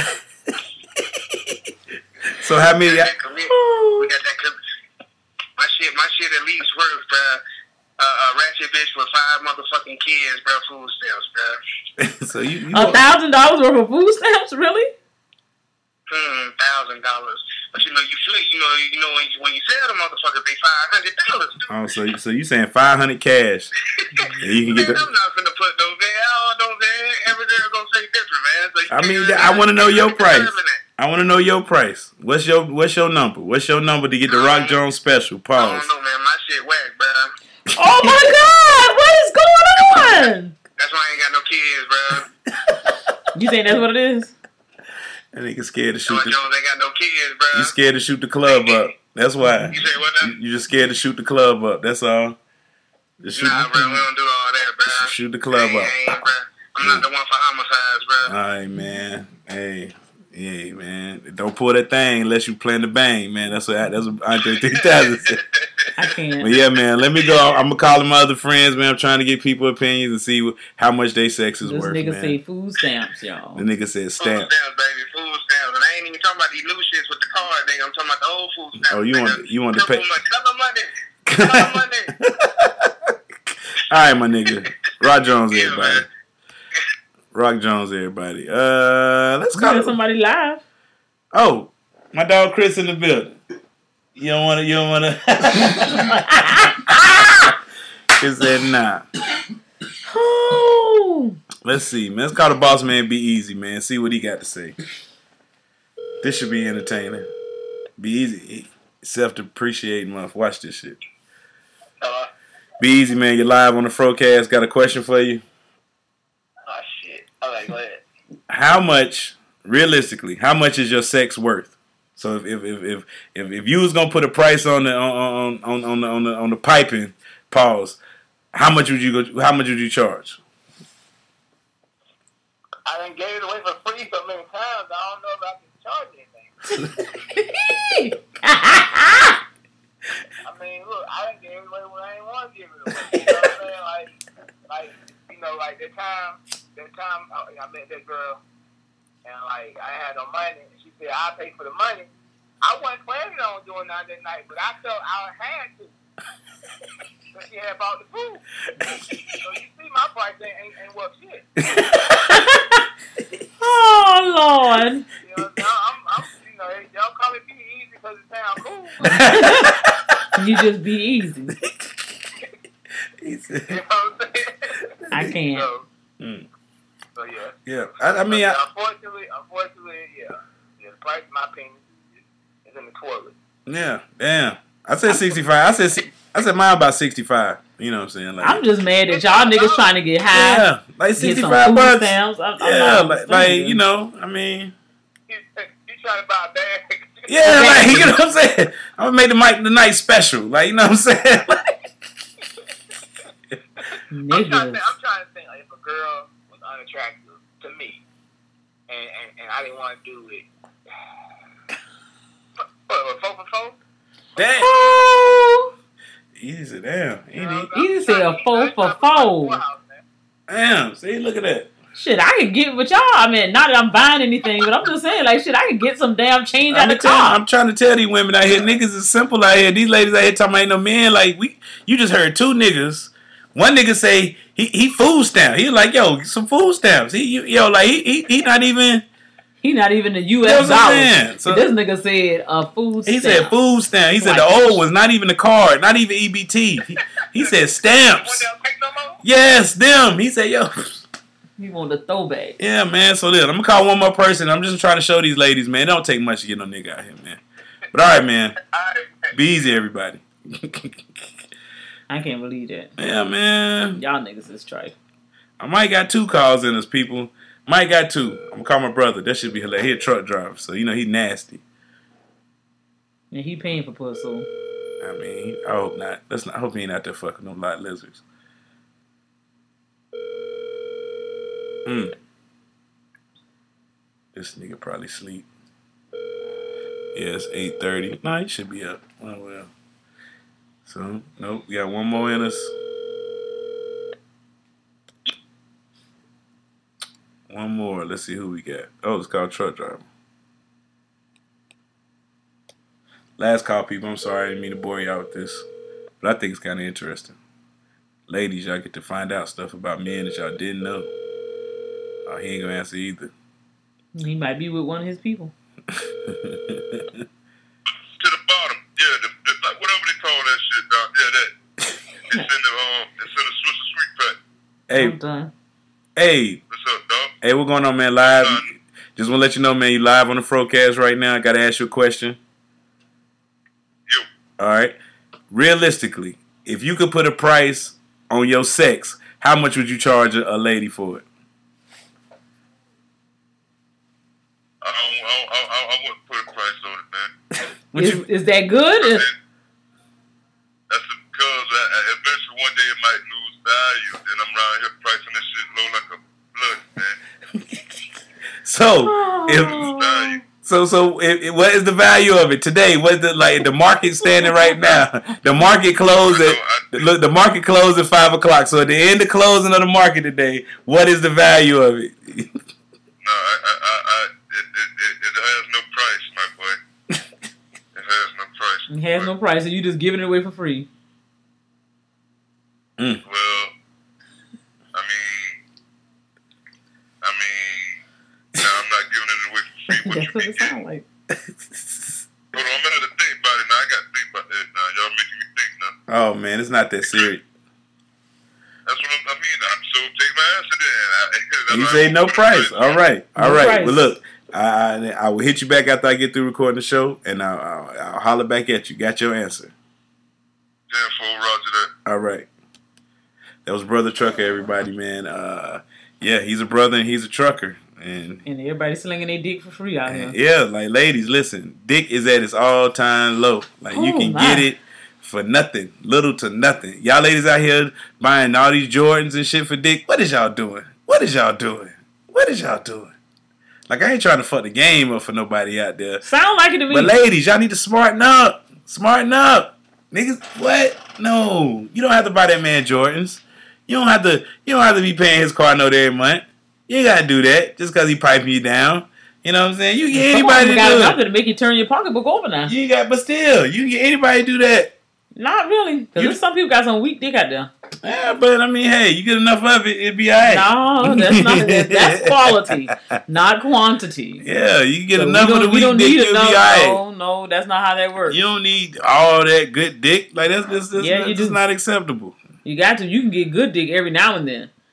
So how many? We got that commitment. We got that commitment. My shit, my shit at least worth, bruh. Uh, a ratchet bitch with five motherfucking kids, bro. Food stamps, bro. So you, you A thousand dollars worth of food stamps, really? Hmm, thousand dollars. But you know, you flip. You know, you know when you when you sell the motherfuckers, they five hundred dollars. Oh, so you, so you saying five hundred cash? And you can get Man, the. I'm not finna put no man. I don't know, man. Every girl gonna say different, man. So you I mean, can't- I want to know your you can't price. determine that. I want to know your price. What's your What's your number? What's your number to get the Rock Jones special? I Pause. don't know, man. My shit whack, bro. Oh my God! What is going on? That's why I ain't got no kids, bro. You think that's what it is? That nigga scared to shoot Jones the. ain't got no kids, bro. You scared to shoot the club up. That's why. You say what now? You, you just scared to shoot the club up. That's all. Just shoot, Nah, bro, we don't do all that, bro. shoot the club Hey, up. hey, bro. I'm not the one for homicides, bro. All right, man. Hey, hey, man. Don't pull that thing unless you plan to bang, man. That's what that's what Andre three thousand said. I can't. But yeah, man. Let me go. I'm gonna call my other friends, man. I'm trying to get people opinions and see what, how much they sex is This worth, nigga man. say food stamps, y'all. The nigga said Food stamp. stamps, baby. Food stamps. And I ain't even talking about these new shits with the card, nigga. I'm talking about the old food stamps. Oh, you nigga. want you want to pay? Color money. Color money. All right, my nigga. Rock Jones, Yeah, everybody. man. Rock Jones, everybody. Uh, let's You call got it. somebody live. Oh, my dog Chris in the building. You don't want to. You don't want to. He said, "Nah." Oh. Let's see, man. Let's call the boss man. Be easy, man. See what he got to say. This should be entertaining. Be easy. Self-depreciating month. Watch this shit. Uh, Be easy, man. You're live on the Frocast. Got a question for you. oh, shit. All right, go ahead. How much, realistically, how much is your sex worth? So if if if if, if, if you was gonna put a price on the on on on the on the on the piping, pause. How much would you go? How much would you charge? I done gave it away for free so many times. I don't know if I can charge anything. I mean, look, I done gave it away when I didn't want to give it away. You know what I'm saying? Like, like, you know, like that time, that time I, I met that girl, and like I had no money, and she said I'll pay for the money. I wasn't planning on doing that that night, but I felt I had to. So she had bought the food. So you see, my price ain't ain't, ain't worth shit. Oh Lord. You know, I'm, I'm, you know, y'all call it be easy because it sounds cool. You just be easy. He said, You know what I'm saying? I can't. So, mm. So yeah. Yeah, I, I mean, so, I, unfortunately, unfortunately, yeah, yeah, the price of my penis is, is in the toilet. yeah, damn. I said sixty-five. I said si- I said mine about sixty-five. You know what I'm saying? Like, I'm just mad that y'all niggas trying to get high. yeah, like Get some sixty-five food bucks. stamps. I'm, I'm Yeah, not like, like understanding. you know, I mean, You, you trying to buy a bag? yeah, like you know what I'm saying. I'm gonna make the mic the night special. Like you know what I'm saying. I'm trying, to Niggas. think, I'm trying to think like if a girl was unattractive to me, and, and, and I didn't want to do it. What, four for four? Damn. Oh, Easy, damn. You know, You I'm just said trying a to- four I'm for trying to buy a four. poorhouse, man. Damn. See, look at that. shit, I could get with y'all. I mean, not that I'm buying anything, but I'm just saying, like, shit, I could get some damn change out I'm, the telling, car. I'm trying to tell these women out here, niggas is simple out here. These ladies out here talking about ain't no men. Like we, you just heard two niggas. One nigga say he he food stamp. He like yo some food stamps. He you, yo like he, he he not even. He not even the U You know S what I'm saying? dollars. So- This nigga said a food He stamp. said food stamp. He said Like- the old ones, not even the card, not even E B T. He, he said One stamps. they'll take no more? Yes, them. He said yo. He want the throwback. Yeah, man. So look, I'm gonna call one more person. I'm just trying to show these ladies, man. It don't take much to get no nigga out here, man. But all right, man. Alright. Be easy, everybody. I can't believe that. Yeah, man. Y'all niggas is trite. I might got two calls in us, people. Might got two. I'm gonna call my brother. That should be hilarious. He a truck driver, so you know he nasty. And he paying for pussy. I mean, I hope not. Let's not. I hope he ain't out there fucking them lot lizards. Hmm. This nigga probably sleep. Yeah, it's eight thirty. Nah, he should be up. Oh well. So nope, we got one more in us. One more. Let's see who we got. Oh, it's called truck driver. Last call, people. I'm sorry, I didn't mean to bore y'all with this, but I think it's kind of interesting. Ladies, y'all get to find out stuff about men that y'all didn't know. Oh, he ain't gonna answer either. He might be with one of his people. To the bottom, yeah, the, the, like whatever they call that shit, dog. Yeah, that. It's in the um, it's in the Swisher Street Pack. Hey, I'm done. hey, What's up, dog? hey, what's going on, man? Live. Just want to let you know, man, you live on the Frocast right now. I got to ask you a question. You. All right. Realistically, if you could put a price on your sex, how much would you charge a, a lady for it? I don't, I, don't, I, I wouldn't put a price on it, man. Would Is, you? is that good? And Is- that's because I, I, eventually one day it might lose value. Then I'm around here pricing this shit low like a blood, man. So, if Value. so, so, if, if- what is the value of it today? What's the like the market standing right now? The market closed at look. The market closed at five o'clock. So, at the end of closing of the market today, what is the value of it? No, I, I, I, I it, it, it, it has no price, my boy. It has no price. It has no price, so you just giving it away for free. Mm. Well, I mean, I mean, no, I'm not giving it away for free. What That's what you it be sounds like. Hold on, I'm gonna have to think about it now. I gotta think about that now. Y'all making me think now. Oh man, it's not that serious. That's what I'm, I mean. I'm so take my answer then. I, You I- say no I- price. All right, all No right. price. Well, look, I, I I will hit you back after I get through recording the show, and I'll, I'll, I'll holler back at you. Got your answer. ten four, roger that. All right. That was Brother Trucker, everybody, man. Uh, yeah, he's a brother and he's a trucker, and And everybody slinging their dick for free out here. And yeah, like ladies, listen, dick is at its all time low. Like you Oh, can my. get it for nothing, little to nothing. Y'all ladies out here buying all these Jordans and shit for dick. What is y'all doing? What is y'all doing? What is y'all doing? Like I ain't trying to fuck the game up for nobody out there. Sound like it to me. But ladies, y'all need to smarten up. Smarten up. Niggas, what? No. You don't have to buy that man Jordans. You don't have to you don't have to be paying his car note every month. You ain't gotta do that just cause he piping you down. You know what I'm saying? You can get Some of anybody them to got do enough it. to make you turn your pocketbook over now. You got, but still, you can get anybody to do that. Not really. Because You- there's some people got some weak dick out there. Yeah, but I mean, hey, you get enough of it, it'd be alright. No, that's not. That, that's quality, not quantity. Yeah, you get So enough we of the don't, we weak don't dick, need you'll enough. be alright. No, no, that's not how that works. You don't need all that good dick. Like that's that's, that's, Yeah, that's you just do. not acceptable. You got to. You can get good dick every now and then.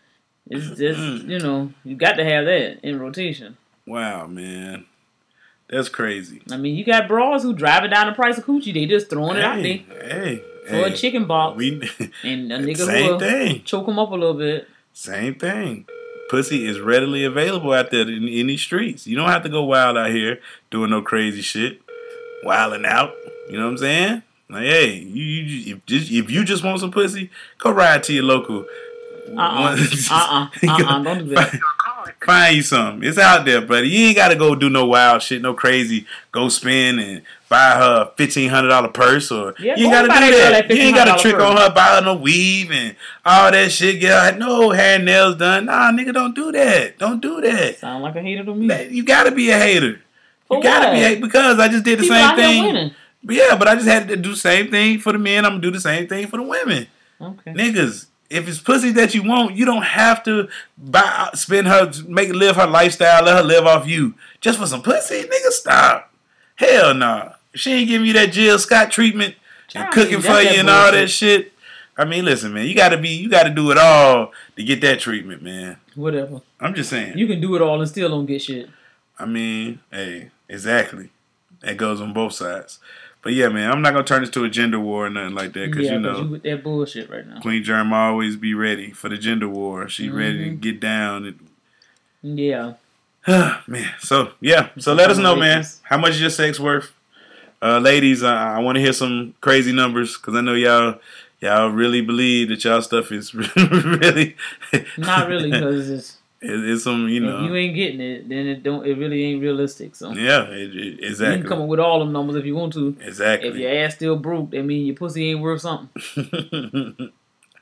It's just, you know, you got to have that in rotation. Wow, man. That's crazy. I mean, you got bras who driving down the price of coochie. They just throwing it hey, out there. Hey, For hey. a chicken box. We, and a nigga same who will thing. choke them up a little bit. Same thing. Pussy is readily available out there in, in these streets. You don't have to go wild out here doing no crazy shit. Wilding out. You know what I'm saying? Like, hey, you, you if, just, if you just want some pussy, go ride to your local. Uh-uh. uh-uh. Uh-uh. Don't do that. Find you something. It's out there, buddy. You ain't got to go do no wild shit, no crazy. Go spend and buy her a fifteen hundred dollars purse. Or yeah, you ain't got to do that. You ain't got to trick purse. on her, buy her no weave and all that shit. Get her no hair and nails done. Nah, nigga, don't do that. Don't do that. Sound like a hater to me. You got to be a hater. For you got to what? be a hater because I just did the People same out here thing. winning. But yeah, but I just had to do the same thing for the men. I'm going to do the same thing for the women. Okay. Niggas. If it's pussy that you want, you don't have to buy, spend her, make live her lifestyle, let her live off you just for some pussy. Nigga, stop. Hell nah. She ain't giving you that Jill Scott treatment and I cooking mean, for you and bullshit. all that shit. I mean, listen, man, you gotta be, you gotta do it all to get that treatment, man. Whatever. I'm just saying. You can do it all and still don't get shit. I mean, hey, exactly. That goes on both sides. But yeah, man, I'm not gonna turn this to a gender war or nothing like that because yeah, you know you with that bullshit right now. Queen Germ always be ready for the gender war. She Mm-hmm. ready to get down. And, yeah. man, so yeah, so let us know, man. How much is your sex worth, uh, ladies? Uh, I want to hear some crazy numbers because I know y'all, y'all really believe that y'all stuff is really not really because it's. It's some, you know. If you ain't getting it, then it don't. It really ain't realistic. So yeah, it, it, exactly. You can come up with all them numbers if you want to. Exactly. If your ass still broke, that means your pussy ain't worth something.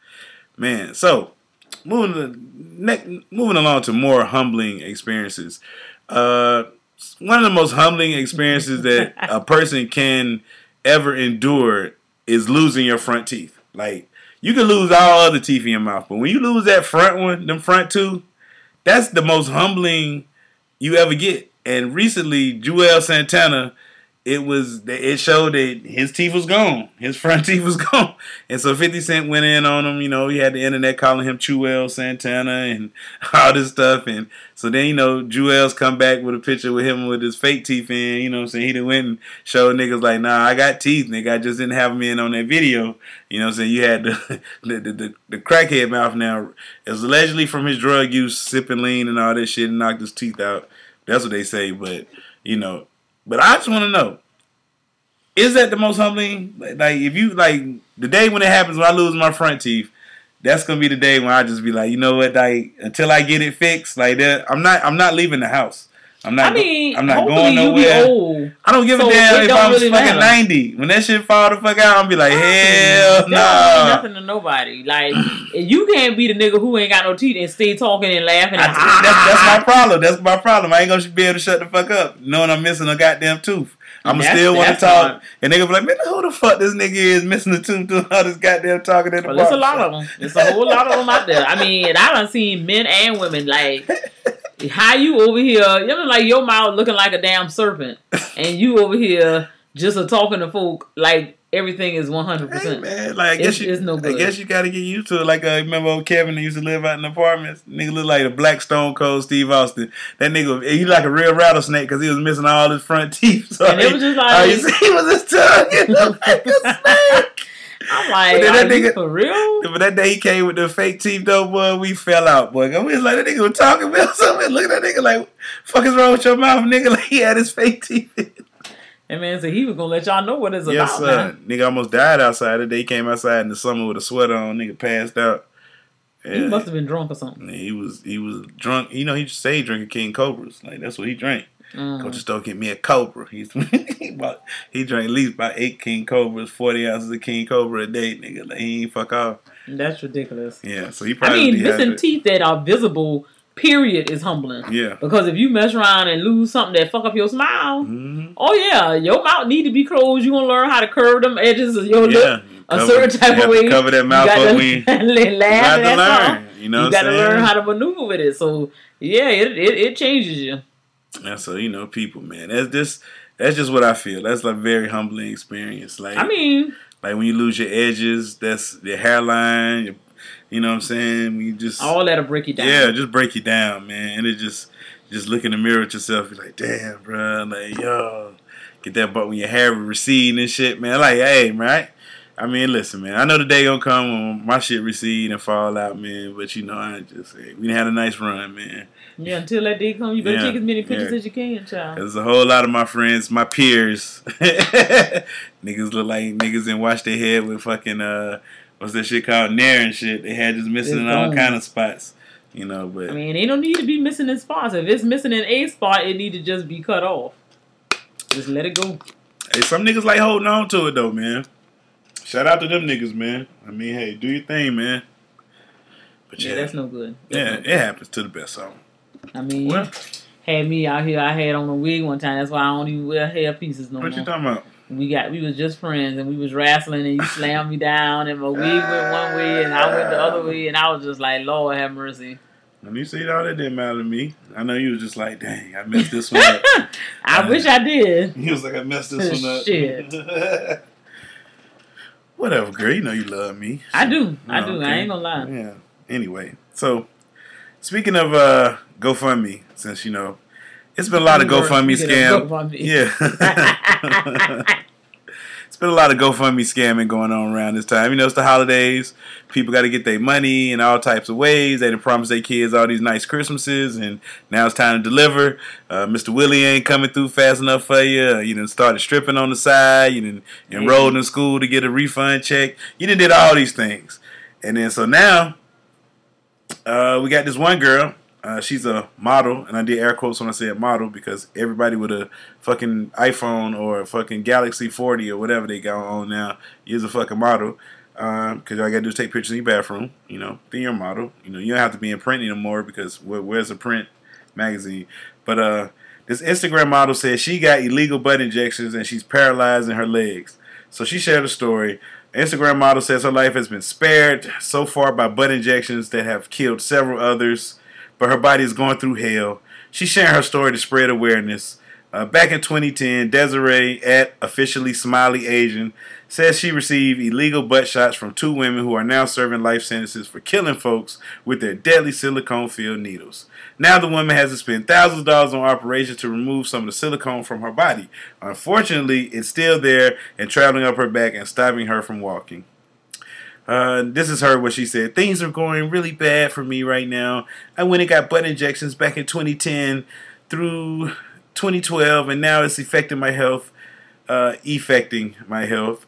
Man, so moving to, ne- moving along to more humbling experiences. Uh, one of the most humbling experiences that a person can ever endure is losing your front teeth. Like you can lose all other teeth in your mouth, but when you lose that front one, them front two. That's the most humbling you ever get. And recently, Juelz Santana, it was it showed that his teeth was gone. His front teeth was gone. And so fifty Cent went in on him. You know, he had the internet calling him Juelz Santana and all this stuff. And so then, you know, Juelz come back with a picture with him with his fake teeth in. You know what I'm saying? He done went and showed niggas like, nah, I got teeth, nigga. I just didn't have them in on that video. You know what I'm saying? You had the the, the, the, the crackhead mouth now. It was allegedly from his drug use, sipping lean and all that shit and knocked his teeth out. That's what they say. But, you know, but I just want to know, is that the most humbling? Like, if you, like, the day when it happens when I lose my front teeth, that's going to be the day when I just be like, you know what, like, until I get it fixed, like, that, I'm not I'm not leaving the house. I'm not, I mean, I'm not hopefully going you nowhere. be old, I don't give so a damn it if don't I'm really fucking matter. ninety. When that shit fall the fuck out, I'm be like, hell That no. don't mean nothing to nobody. Like, you can't be the nigga who ain't got no teeth and stay talking and laughing. And, I, that's, that's my problem. That's my problem. I ain't gonna be able to shut the fuck up knowing I'm missing a goddamn tooth. I'ma That's- still want to that's talk. hard. And nigga be like, man, who the fuck this nigga is missing a tooth doing all this goddamn talking in the Well, there's a lot barbershop? of them. There's a whole lot of them out there. I mean, and I done seen men and women like, how you over here, you know, like your mouth looking like a damn serpent, and you over here just a talking to folk like everything is one hundred Hey, percent. man, like I guess It's- you, it's no I good. guess you gotta get used to it. Like uh, remember old Kevin that used to live out in the apartments. Nigga look like a black Stone Cold Steve Austin. That nigga, he like a real rattlesnake because he was missing all his front teeth. So And it he- was just oh, like- you see, he was his tongue. He looked like a snake. I'm like, But then are that you nigga- for real? But that day he came with the fake teeth though, boy, we fell out, boy. I was like, that nigga was talking about something. Look at that nigga like, fuck is wrong with your mouth, nigga? Like he had his fake teeth in. And man said he was gonna let y'all know what it's Yes, about. sir. Man. Nigga almost died outside. The day he came outside in the summer with a sweater on, nigga passed out. He must have been drunk or something. He was he was drunk. You know, he just say he drinking King Cobras. Like that's what he drank. Mm. Coach Stoke get me a Cobra. He's he, bought, he drank at least about eight King Cobras, forty ounces of King Cobra a day, nigga. Like he ain't fuck off. That's ridiculous. Yeah, so he I probably mean, dehydrated. missing teeth that are visible, period, is humbling. Yeah. Because if you mess around and lose something that fuck up your smile, Mm-hmm. oh yeah, your mouth need to be closed. You gonna learn how to curve them edges of your Yeah. lip a Cover- certain type you of have to way. cover that mouth you up gotta when you- laugh You got at to that learn. song. You know You what got to I'm saying? learn how to maneuver with it. So yeah, it it, it changes you. That's so you know, people, man. That's just that's just what I feel. That's like a very humbling experience. Like I mean, like when you lose your edges, that's your hairline, your, You know what I'm saying? We just all that'll break you down. Yeah, just break you down, man. And it just just look in the mirror at yourself. You're like, damn, bro. Like, yo, get that butt when your hair receding and shit, man. Like, hey, right? I mean, listen, man. I know the day gonna come when my shit recede and fall out, man. But you know, I just hey, we had a nice run, man. Yeah, until that day comes, you better Yeah, take as many pictures yeah. as you can, child. There's a whole lot of my friends, my peers, niggas look like niggas didn't wash their head with fucking uh, what's that shit called, Nair and shit. They had just missing It's in all gone. kind of spots, you know. But I mean, it don't need to be missing in spots. If it's missing in a spot, it need to just be cut off. Just let it go. hey, some niggas like holding on to it though, man. Shout out to them niggas, man. I mean, hey, do your thing, man. But Yeah, yeah, that's no good. That's yeah, no it good. happens to the best of them. I mean, Well, had me out here. I had on a wig one time. That's why I don't even wear hair pieces no what more. you talking about? We got we was just friends and we was wrestling and you slammed me down and my wig went one way and I went the other way and I was just like, Lord have mercy. When you see all that didn't matter to me. I know you was just like, dang, I messed this one up. I Uh, wish I did. He was like, I messed this one up. Shit. Whatever, girl. You know you love me. I do. I Oh, do. I okay. ain't gonna lie. Yeah. Anyway, so speaking of uh, GoFundMe, since you know it's been a lot of GoFundMe Speaking of scam. GoFundMe. Yeah. It's been a lot of GoFundMe scamming going on around this time. You know, it's the holidays. People got to get their money in all types of ways. They done promised their kids all these nice Christmases, and now it's time to deliver. Uh, Mister Willie ain't coming through fast enough for you. You done started stripping on the side. You done enrolled in school to get a refund check. You done did all these things. And then so now uh, we got this one girl. Uh, she's a model, and I did air quotes when I said model because everybody with a fucking iPhone or a fucking Galaxy forty or whatever they got on now is a fucking model. Because um, all you gotta do is take pictures in your bathroom, you know, then you're a model. You know, you don't have to be in print anymore because where, where's a print magazine? But uh, this Instagram model says she got illegal butt injections and she's paralyzed in her legs. So she shared a story. Instagram model says her life has been spared so far by butt injections that have killed several others, but her body is going through hell. She's sharing her story to spread awareness. Uh, back in twenty ten, Desiree, at officially Smiley Asian, says she received illegal butt shots from two women who are now serving life sentences for killing folks with their deadly silicone-filled needles. Now the woman has to spend thousands of dollars on operations to remove some of the silicone from her body. Unfortunately, it's still there and traveling up her back and stopping her from walking. Uh, this is her, what she said. Things are going really bad for me right now. I went and got butt injections back in twenty ten through twenty twelve, and now it's affecting my health. Uh, effecting my health.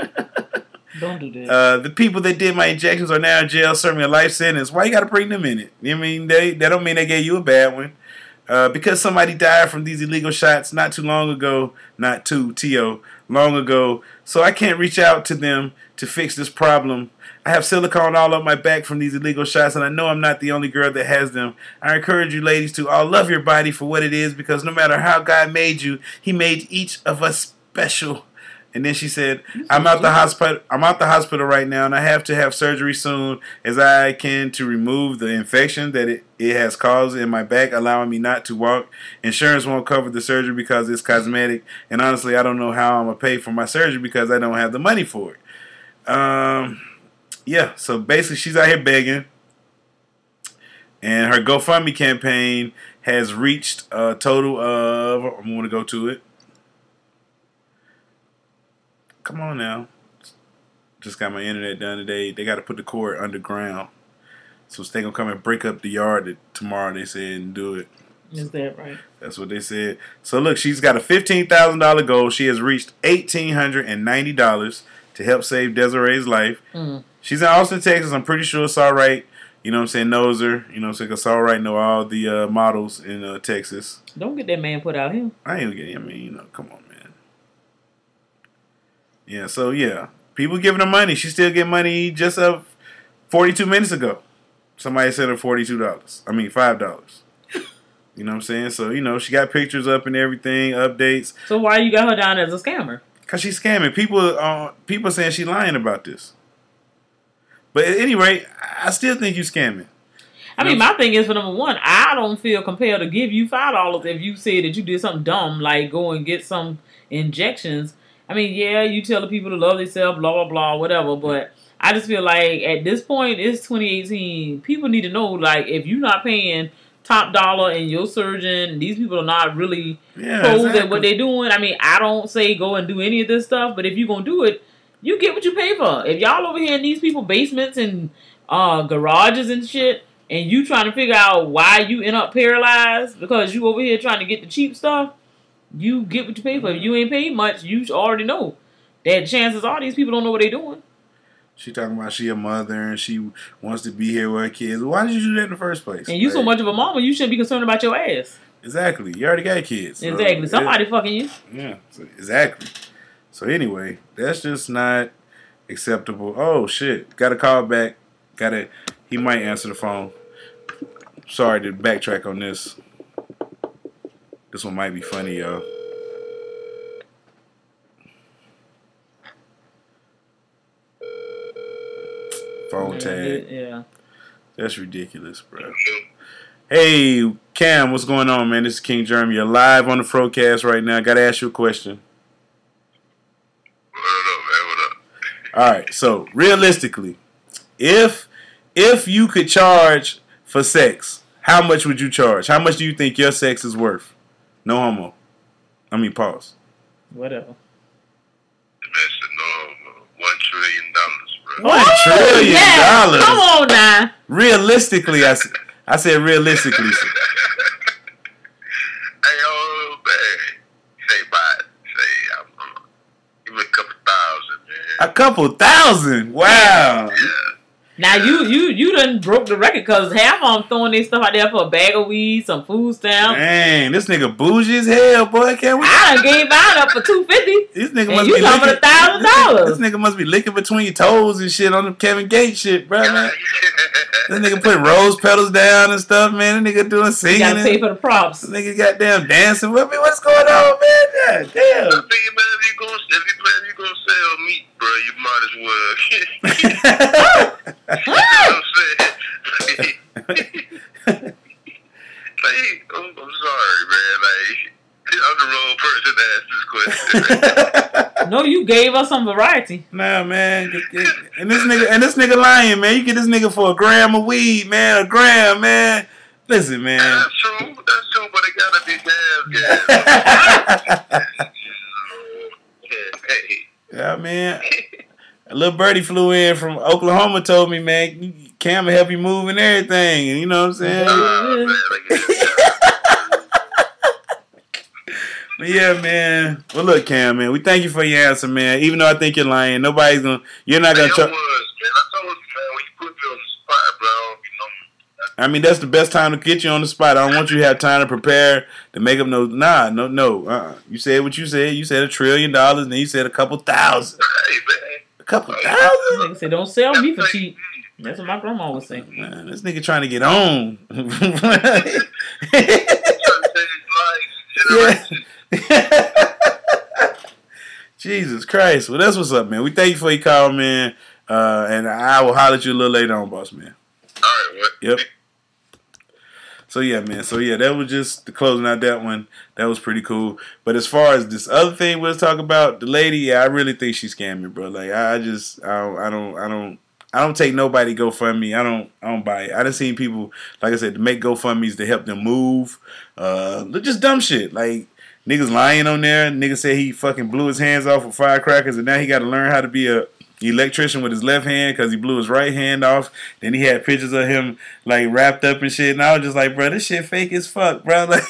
Don't do that. Uh, the people that did my injections are now in jail serving a life sentence. Why you got to bring them in it? I mean, they that don't mean they gave you a bad one. Uh, because somebody died from these illegal shots not too long ago, not too, T O, long ago, so I can't reach out to them to fix this problem. I have silicone all up my back from these illegal shots, and I know I'm not the only girl that has them. I encourage you ladies to all love your body for what it is, because no matter how God made you, He made each of us special. And then she said, I'm out the hospital I'm out the hospital right now, and I have to have surgery soon as I can to remove the infection that it, it has caused in my back, allowing me not to walk. Insurance won't cover the surgery because it's cosmetic, and honestly, I don't know how I'm going to pay for my surgery because I don't have the money for it. Um, yeah, so basically she's out here begging, and her GoFundMe campaign has reached a total of, I'm going to go to it. Come on now. Just got my internet done today. They got to put the cord underground. So they going to come and break up the yard tomorrow, they said, and do it. Is that right? That's what they said. So look, she's got a fifteen thousand dollars goal. She has reached one thousand eight hundred ninety dollars to help save Desiree's life. Mm. She's in Austin, Texas. I'm pretty sure it's all right. You know what I'm saying? Knows her. You know what I'm saying? It's all right. Know all the uh, models in uh, Texas. Don't get that man put out here. I ain't getting, I mean, you know, come on, man. Yeah, so yeah. People giving her money. She still get money just of forty-two minutes ago. Somebody sent her forty-two dollars. I mean, five dollars. You know what I'm saying? So, you know, she got pictures up and everything, updates. So why you got her down as a scammer? Because she's scamming. People uh, people saying she's lying about this. But at any rate, I still think you're scamming. I mean, my thing is, for number one, I don't feel compelled to give you five dollars if you say that you did something dumb, like go and get some injections. I mean, yeah, you tell the people to love themselves, blah, blah, blah, whatever, but I just feel like at this point, it's twenty eighteen. People need to know, like, if you're not paying top dollar and your surgeon, these people are not really Yeah, pros exactly. at what they're doing. I mean, I don't say go and do any of this stuff, but if you're going to do it, you get what you pay for. If y'all over here in these people basements and uh, garages and shit, and you trying to figure out why you end up paralyzed because you over here trying to get the cheap stuff, you get what you pay for. If you ain't paid much, you already know that chances are these people don't know what they're doing. She talking about she a mother and she wants to be here with her kids. Why did you do that in the first place? And you so Like, much of a mama, you shouldn't be concerned about your ass. Exactly. You already got kids. so Exactly. it- Somebody fucking you. Yeah, so, exactly. So anyway, that's just not acceptable. Oh shit! Got a call back. Got to He might answer the phone. Sorry to backtrack on this. This one might be funny, y'all. Phone tag. Yeah. That's ridiculous, bro. Hey, Cam, what's going on, man? This is King Jeremy. You're live on the Frocast right now. Got to ask you a question. What up, man? What up? All right, so realistically, if if you could charge for sex, how much would you charge? How much do you think your sex is worth? No homo. I mean, pause. Whatever. That's no one trillion dollars, bro. One trillion yeah. dollars. Come on now. Realistically, I, s- I said realistically. Hey, oh man, say bye. Say, I'm, I'm, give me a couple thousand, man. A couple thousand. Wow. Yeah. Now you you you done broke the record because half of them throwing their stuff out there for a bag of weed, some food stamps. Dang, this nigga bougie as hell, boy. Can't we? I done gave mine up for two fifty. This nigga And must you be talking licking, about a thousand this nigga- dollars. This nigga must be licking between your toes and shit on the Kevin Gates shit, bro. Man. This nigga put rose petals down and stuff, man. This nigga doing You singing. gotta and- pay for the props. This nigga goddamn dancing with me. What's going on, man? God I damn. think, man, if you gonna if you man, you gonna sell meat, bro, you might as well. You know what I'm saying? Like, I'm, I'm sorry, man. Like, I'm the wrong person to ask this question. No, you gave us some variety. Nah, man. Get- get- And this nigga, and this nigga lying, man. You get this nigga for a gram of weed, man. A gram, man. Listen, man. That's true. That's true, but it gotta be gas, gas. Hey. Yeah, man. A little birdie flew in from Oklahoma, told me, man, Cam will help you move and everything. And you know what I'm saying? Oh, man, like, But yeah, man. Well, look, Cam, man, we thank you for your answer, man. Even though I think you're lying, nobody's gonna. You're not Man, gonna. I Try, was, man. I told you, man, when you put me on the spot, bro, you know. I mean, that's the best time to get you on the spot. I don't want you to have time to prepare to make up no. Nah, no, no. Uh-uh. You said what you said. You said a trillion dollars, and then you said a couple thousand. Hey, man. A couple Hey, thousand. Nigga said, don't sell me for cheap. That's what my grandma would say. Man, this nigga trying to get on. Trying to save lives, Yeah. Jesus Christ. Well, that's what's up, man. We thank you for your call, man. Uh, and I will holler at you a little later on, boss, man. All right, what? Yep. So, yeah, man. So, yeah, that was just the closing out that one. That was pretty cool. But as far as this other thing we was talking about, the lady, yeah, I really think she's scamming, bro. Like, I just, I don't, I don't, I don't, I don't take nobody GoFundMe. I don't, I don't buy it. I done seen people, like I said, to make GoFundMes to help them move. Uh, just dumb shit. Like, niggas lying on there. Nigga said he fucking blew his hands off with firecrackers, and now he got to learn how to be a electrician with his left hand because he blew his right hand off. Then he had pictures of him like wrapped up and shit, and I was just like, bro, this shit fake as fuck, bro. Like,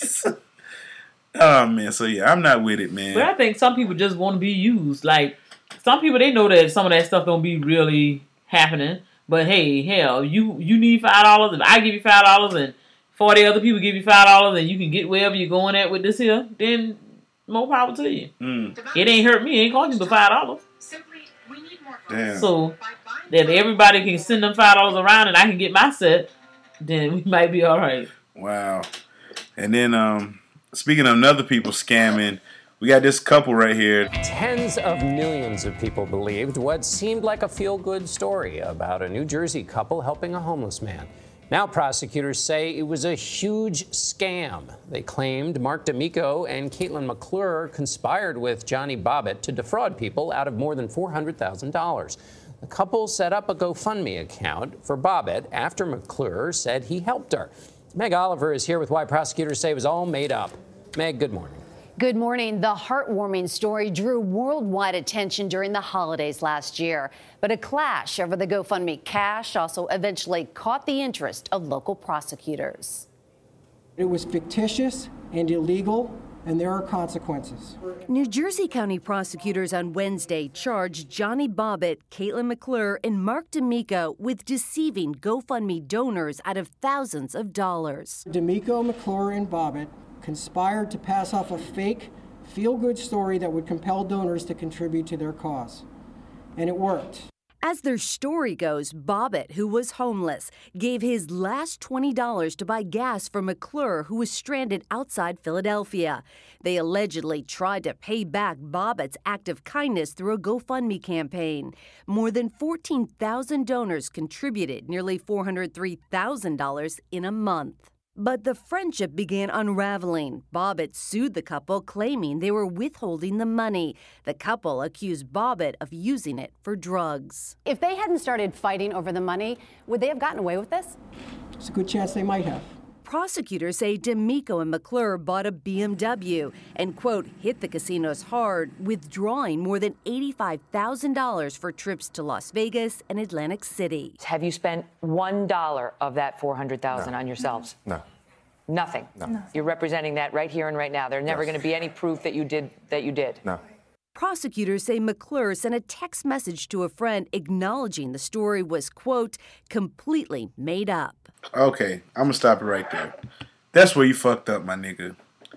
oh man. So yeah, I'm not with it, man. But I think some people just want to be used. Like, some people, they know that some of that stuff don't be really happening. But hey, hell, you you need five dollars, and I give you five dollars, and forty other people give you five dollars, and you can get wherever you're going at with this here, then more power to you. Mm, It ain't hurt me. It ain't cost you but five dollars. damn. So that everybody can send them five dollars around and I can get my set, then we might be all right. Wow. And then, um, speaking of other people scamming, we got this couple right here. Tens of millions of people believed what seemed like a feel-good story about a New Jersey couple helping a homeless man. Now prosecutors say it was a huge scam. They claimed Mark D'Amico and Caitlin McClure conspired with Johnny Bobbitt to defraud people out of more than four hundred thousand dollars. The couple set up a GoFundMe account for Bobbitt after McClure said he helped her. Meg Oliver is here with why prosecutors say it was all made up. Meg, good morning. Good morning. The heartwarming story drew worldwide attention during the holidays last year. But a clash over the GoFundMe cash also eventually caught the interest of local prosecutors. It was fictitious and illegal, and there are consequences. New Jersey County prosecutors on Wednesday charged Johnny Bobbitt, Caitlin McClure, and Mark D'Amico with deceiving GoFundMe donors out of thousands of dollars. D'Amico, McClure, and Bobbitt conspired to pass off a fake, feel-good story that would compel donors to contribute to their cause. And it worked. As their story goes, Bobbitt, who was homeless, gave his last twenty dollars to buy gas for McClure, who was stranded outside Philadelphia. They allegedly tried to pay back Bobbitt's act of kindness through a GoFundMe campaign. More than fourteen thousand donors contributed nearly four hundred three thousand dollars in a month. But the friendship began unraveling. Bobbitt sued the couple, claiming they were withholding the money. The couple accused Bobbitt of using it for drugs. If they hadn't started fighting over the money, would they have gotten away with this? It's a good chance they might have. Prosecutors say D'Amico and McClure bought a B M W and, quote, hit the casinos hard, withdrawing more than eighty-five thousand dollars for trips to Las Vegas and Atlantic City. Have you spent one dollar of that four hundred thousand dollars No. on yourselves? No. Nothing? No. You're representing that right here and right now. There's never Yes. going to be any proof that you did that you did? No. Prosecutors say McClure sent a text message to a friend acknowledging the story was, quote, completely made up. Okay, I'm gonna stop it right there. That's where you fucked up, my nigga.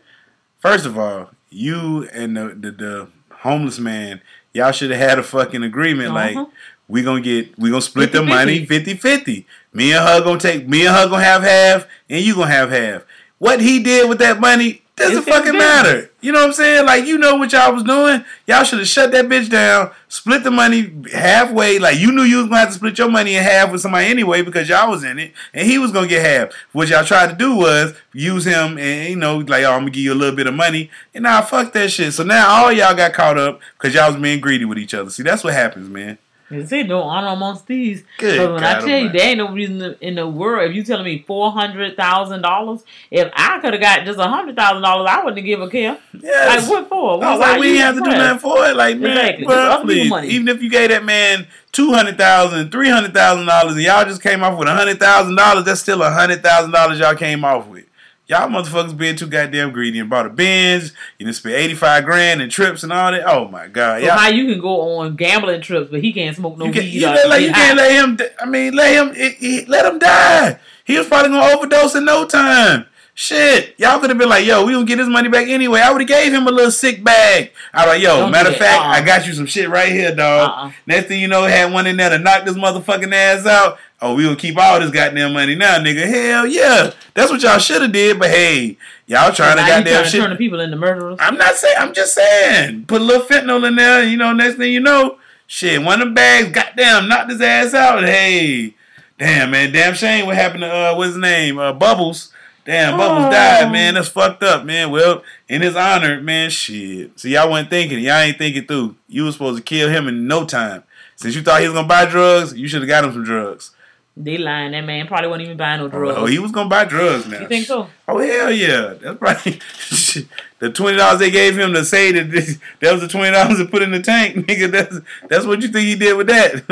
First of all, you and the the, the homeless man, y'all should have had a fucking agreement. Uh-huh. Like, we gonna get, we gonna split the fifty-fifty. money fifty-fifty. Me and her gonna take, me and her gonna have half, and you gonna have half. What he did with that money doesn't It's fucking his matter. You know what I'm saying? Like, you know what y'all was doing. Y'all should have shut that bitch down, split the money halfway. Like, you knew you was gonna have to split your money in half with somebody anyway because y'all was in it, and he was gonna get half. What y'all tried to do was use him and, you know, like, oh, I'm gonna give you a little bit of money. And now, nah, fuck that shit. So now all y'all got caught up because y'all was being greedy with each other. See, that's what happens, man. They say no honor amongst thieves. Good But when God I tell you, Almighty. there ain't no reason in the world. If you telling me four hundred thousand dollars, if I could have got just a hundred thousand dollars, I wouldn't give a care. Yes. Like what for? I Why- was why like, we you didn't have to do impressed? nothing for it. Like, man, Exactly. bro, Just other people's please. money. Even if you gave that man two hundred thousand dollars, three hundred thousand dollars, and y'all just came off with one hundred thousand dollars, that's still one hundred thousand dollars y'all came off with. Y'all motherfuckers being too goddamn greedy and bought a Benz. You done spent eighty-five grand in trips and all that. Oh, my God. So Y'all, how you can go on gambling trips, but he can't smoke no you, can, weed? you, or let- like, get you can't high? let him, I mean, let him, it, it, let him die. He was probably going to overdose in no time. Shit. Y'all could have been like, yo, we gonna get his money back anyway. I would have gave him a little sick bag. I was like, yo, Don't matter do of that. fact, Uh-uh. I got you some shit right here, dog. Uh-uh. Next thing you know, had one in there to knock this motherfucking ass out. Oh, we gonna keep all this goddamn money now, nigga. Hell yeah. That's what y'all should have did, but hey, y'all trying to Now you goddamn trying to shit. turn the people into murderers. I'm not saying, I'm just saying. Put a little fentanyl in there, you know, next thing you know, shit, one of them bags, goddamn, knocked his ass out. Hey, damn, man, damn shame what happened to, uh, what's his name? Uh, Bubbles. Damn, Bubbles Oh. died, man. That's fucked up, man. Well, in his honor, man, shit. So y'all wasn't thinking. Y'all ain't thinking through. You was supposed to kill him in no time. Since you thought he was going to buy drugs, you should have got him some drugs. They lying. That man probably wasn't even buying no drugs. Oh, he was going to buy drugs now. You think so? Oh, hell yeah. That's probably... shit. The twenty dollars they gave him to say that this, that was the twenty dollars to put in the tank, nigga. That's, that's what you think he did with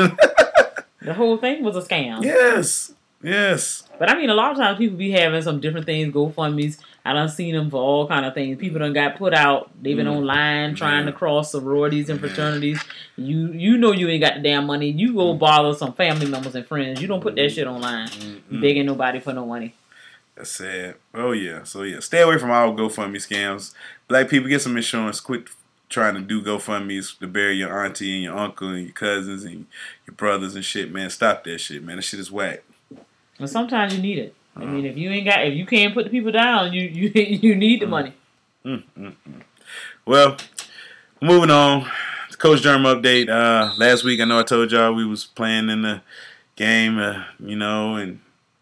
that. The whole thing was a scam. Yes. Yes. But I mean, a lot of times people be having some different things, GoFundMe's. I done seen them for all kind of things. People done got put out. They've been Mm. online trying to cross sororities and fraternities. You you know you ain't got the damn money. You go bother some family members and friends. You don't put that shit online. Mm-hmm. Begging nobody for no money. That's sad. Oh, yeah. So, yeah. Stay away from all GoFundMe scams. Black people, get some insurance. Quit trying to do GoFundMe's to bury your auntie and your uncle and your cousins and your brothers and shit, man. Stop that shit, man. That shit is whack. And sometimes you need it. I mean, if you ain't got, if you can't put the people down, you you you need the money. Mm, mm, mm. Well, moving on. Coach Germ update. Uh, last week, I know I told y'all we was playing in the game, uh, you know, and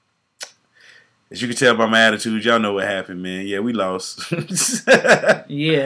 as you can tell by my attitude, y'all know what happened, man. Yeah, we lost. Yes.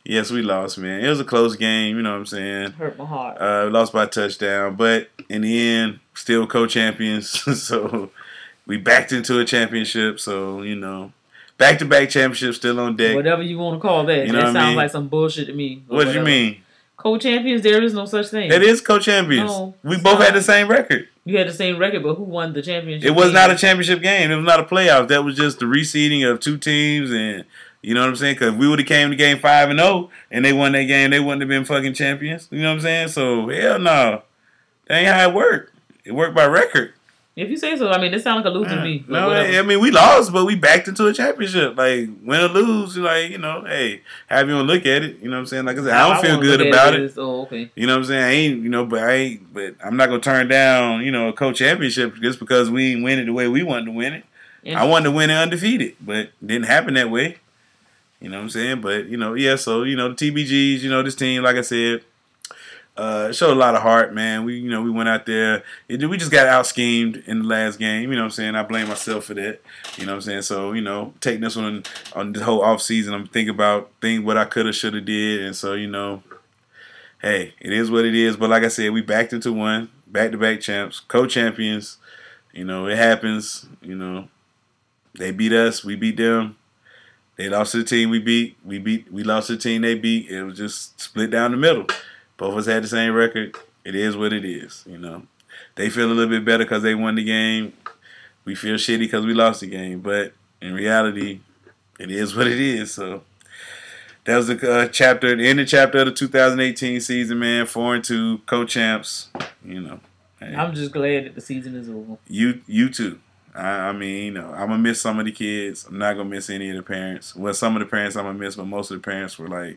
Yes, we lost, man. It was a close game, you know what I'm saying? Hurt my heart. Uh, we lost by a touchdown, but in the end, still co-champions. So we backed into a championship. So, you know, back-to-back championships still on deck. Whatever you want to call that. You know that what sounds I mean? like some bullshit to me. What do you mean? Co-champions, there is no such thing. That is co-champions. No, we both not. had the same record. You had the same record, but who won the championship? It was game? not a championship game. It was not a playoff. That was just the reseeding of two teams, and you know what I'm saying? Because we would have came to game five and zero, and they won that game, they wouldn't have been fucking champions. You know what I'm saying? So hell no, that ain't how it worked. It worked by record. If you say so, I mean, it sounds like a loser to me. No, whatever. I mean we lost, but we backed into a championship. Like win or lose, like you know, hey, have you want to look at it? You know what I'm saying? Like I said, I don't I feel wanna good look at about it it. as, oh, okay. You know what I'm saying? I ain't, you know, but I ain't, but I'm not gonna turn down, you know, a co-championship just because we ain't win it the way we wanted to win it. I wanted to win it undefeated, but it didn't happen that way. You know what I'm saying? But you know, yeah. So you know, the T B Gs, you know, this team, like I said, uh, showed a lot of heart, man. We, you know, we went out there. It, we just got out schemed in the last game. You know what I'm saying? I blame myself for that. You know what I'm saying? So you know, taking this one on the whole off season, I'm thinking about think what I could have, should have did, and so you know. Hey, it is what it is. But like I said, we backed into one, back-to-back champs, co-champions. You know, it happens. You know, they beat us, we beat them. They lost to the team we beat. We beat. We lost to the team they beat. It was just split down the middle. Both of us had the same record. It is what it is. You know, they feel a little bit better because they won the game. We feel shitty because we lost the game. But in reality, it is what it is. So. That was the uh, chapter, the end of the chapter of the two thousand eighteen season, man. Four and two, co-champs. You know, hey. I'm just glad that the season is over. You, you too. I, I mean, you know, I'm gonna miss some of the kids. I'm not gonna miss any of the parents. Well, some of the parents I'm gonna miss, but most of the parents were like,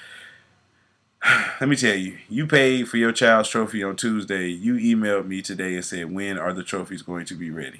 let me tell you, you paid for your child's trophy on Tuesday. You emailed me today and said, when are the trophies going to be ready?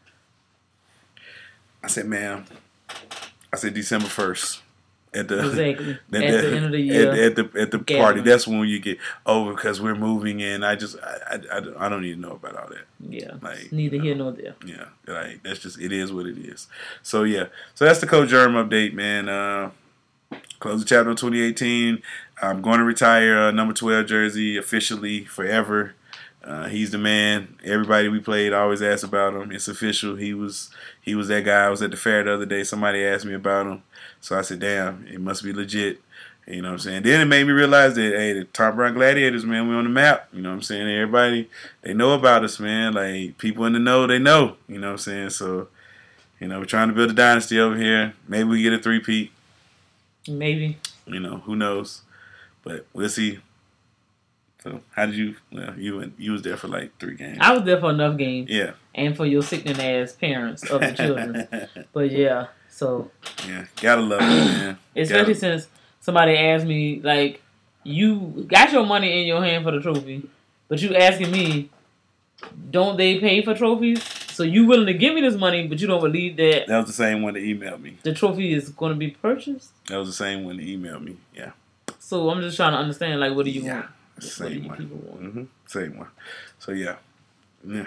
I said, ma'am. I said December first. At the exactly at, the, at the end of the year at, at the at the gathering. party, that's when you get over because we're moving in. I just I, I, I don't need to know about all that. Yeah, like neither you know, here nor there. Yeah, like that's just it is what it is. So yeah, so that's the Coach Germ update, man. Uh, close the chapter on twenty eighteen. I'm going to retire uh, number twelve jersey officially forever. Uh, he's the man. Everybody we played always asked about him. It's official. He was he was that guy. I was at the fair the other day. Somebody asked me about him. So I said, damn, it must be legit. You know what I'm saying? Then it made me realize that, hey, the Tom Brown Gladiators, man, we on the map. You know what I'm saying? Everybody, they know about us, man. Like, people in the know, they know. You know what I'm saying? So, you know, we're trying to build a dynasty over here. Maybe we get a three-peat. Maybe. You know, who knows? But we'll see. So, how did you, well, you went, you was there for like three games. I was there for enough games. Yeah. And for your sickening ass parents of the children. But yeah. So yeah, gotta love it, man. Especially gotta. since somebody asked me, like, you got your money in your hand for the trophy, but you asking me, don't they pay for trophies? So you willing to give me this money, but you don't believe that that was the same one that emailed me. The trophy is going to be purchased. That was the same one that emailed me. Yeah. So I'm just trying to understand, like, what do you yeah, want? Same what do you one. people want? Mm-hmm. Same one. So yeah. Yeah.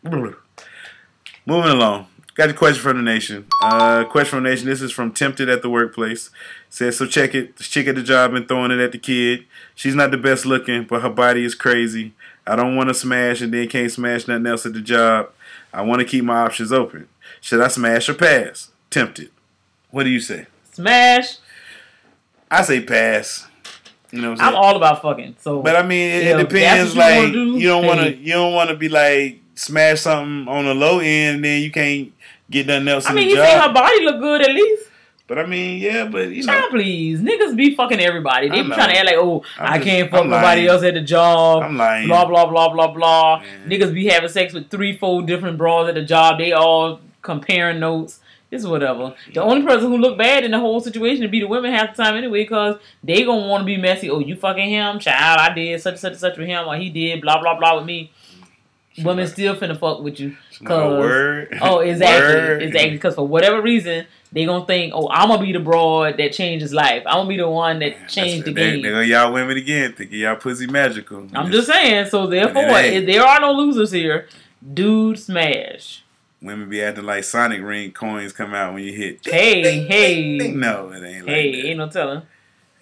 Moving along. Got a question from the nation. Uh, question from the nation. This is from Tempted at the Workplace. Says, so check it. This chick at the job been throwing it at the kid. She's not the best looking, but her body is crazy. I don't want to smash and then can't smash nothing else at the job. I want to keep my options open. Should I smash or pass? Tempted. What do you say? Smash. I say pass. You know what I'm I'm saying? all about fucking. So, but I mean, it, yeah, it depends. Like do, you don't hey. want to. You don't want to be like smash something on the low end, and then you can't get nothing else. I in mean, the you job. say her body look good at least. But I mean, yeah, but you know, Child, please, niggas be fucking everybody. They I be know. trying to act like, oh, I'm I just- can't fuck I'm nobody lying. else at the job. I'm lying. Blah blah blah blah blah. Niggas be having sex with three, four different bras at the job. They all comparing notes. It's whatever. The only person who look bad in the whole situation would be the women half the time anyway, because they gonna want to be messy. Oh, you fucking him, child. I did such and such and such with him, or he did blah blah blah with me. Women still finna fuck with you. Oh, word. Oh, exactly. Word. Exactly. Because for whatever reason, they gonna think, oh, I'm gonna be the broad that changed his life. I'm gonna be the one that changed the They, game. they go y'all women again, thinking y'all pussy magical. I'm just saying. So therefore, But it ain't. if there are no losers here, dude smash. Women be acting like Sonic ring coins come out when you hit. Hey, hey. No, it ain't like Hey, that. ain't no telling.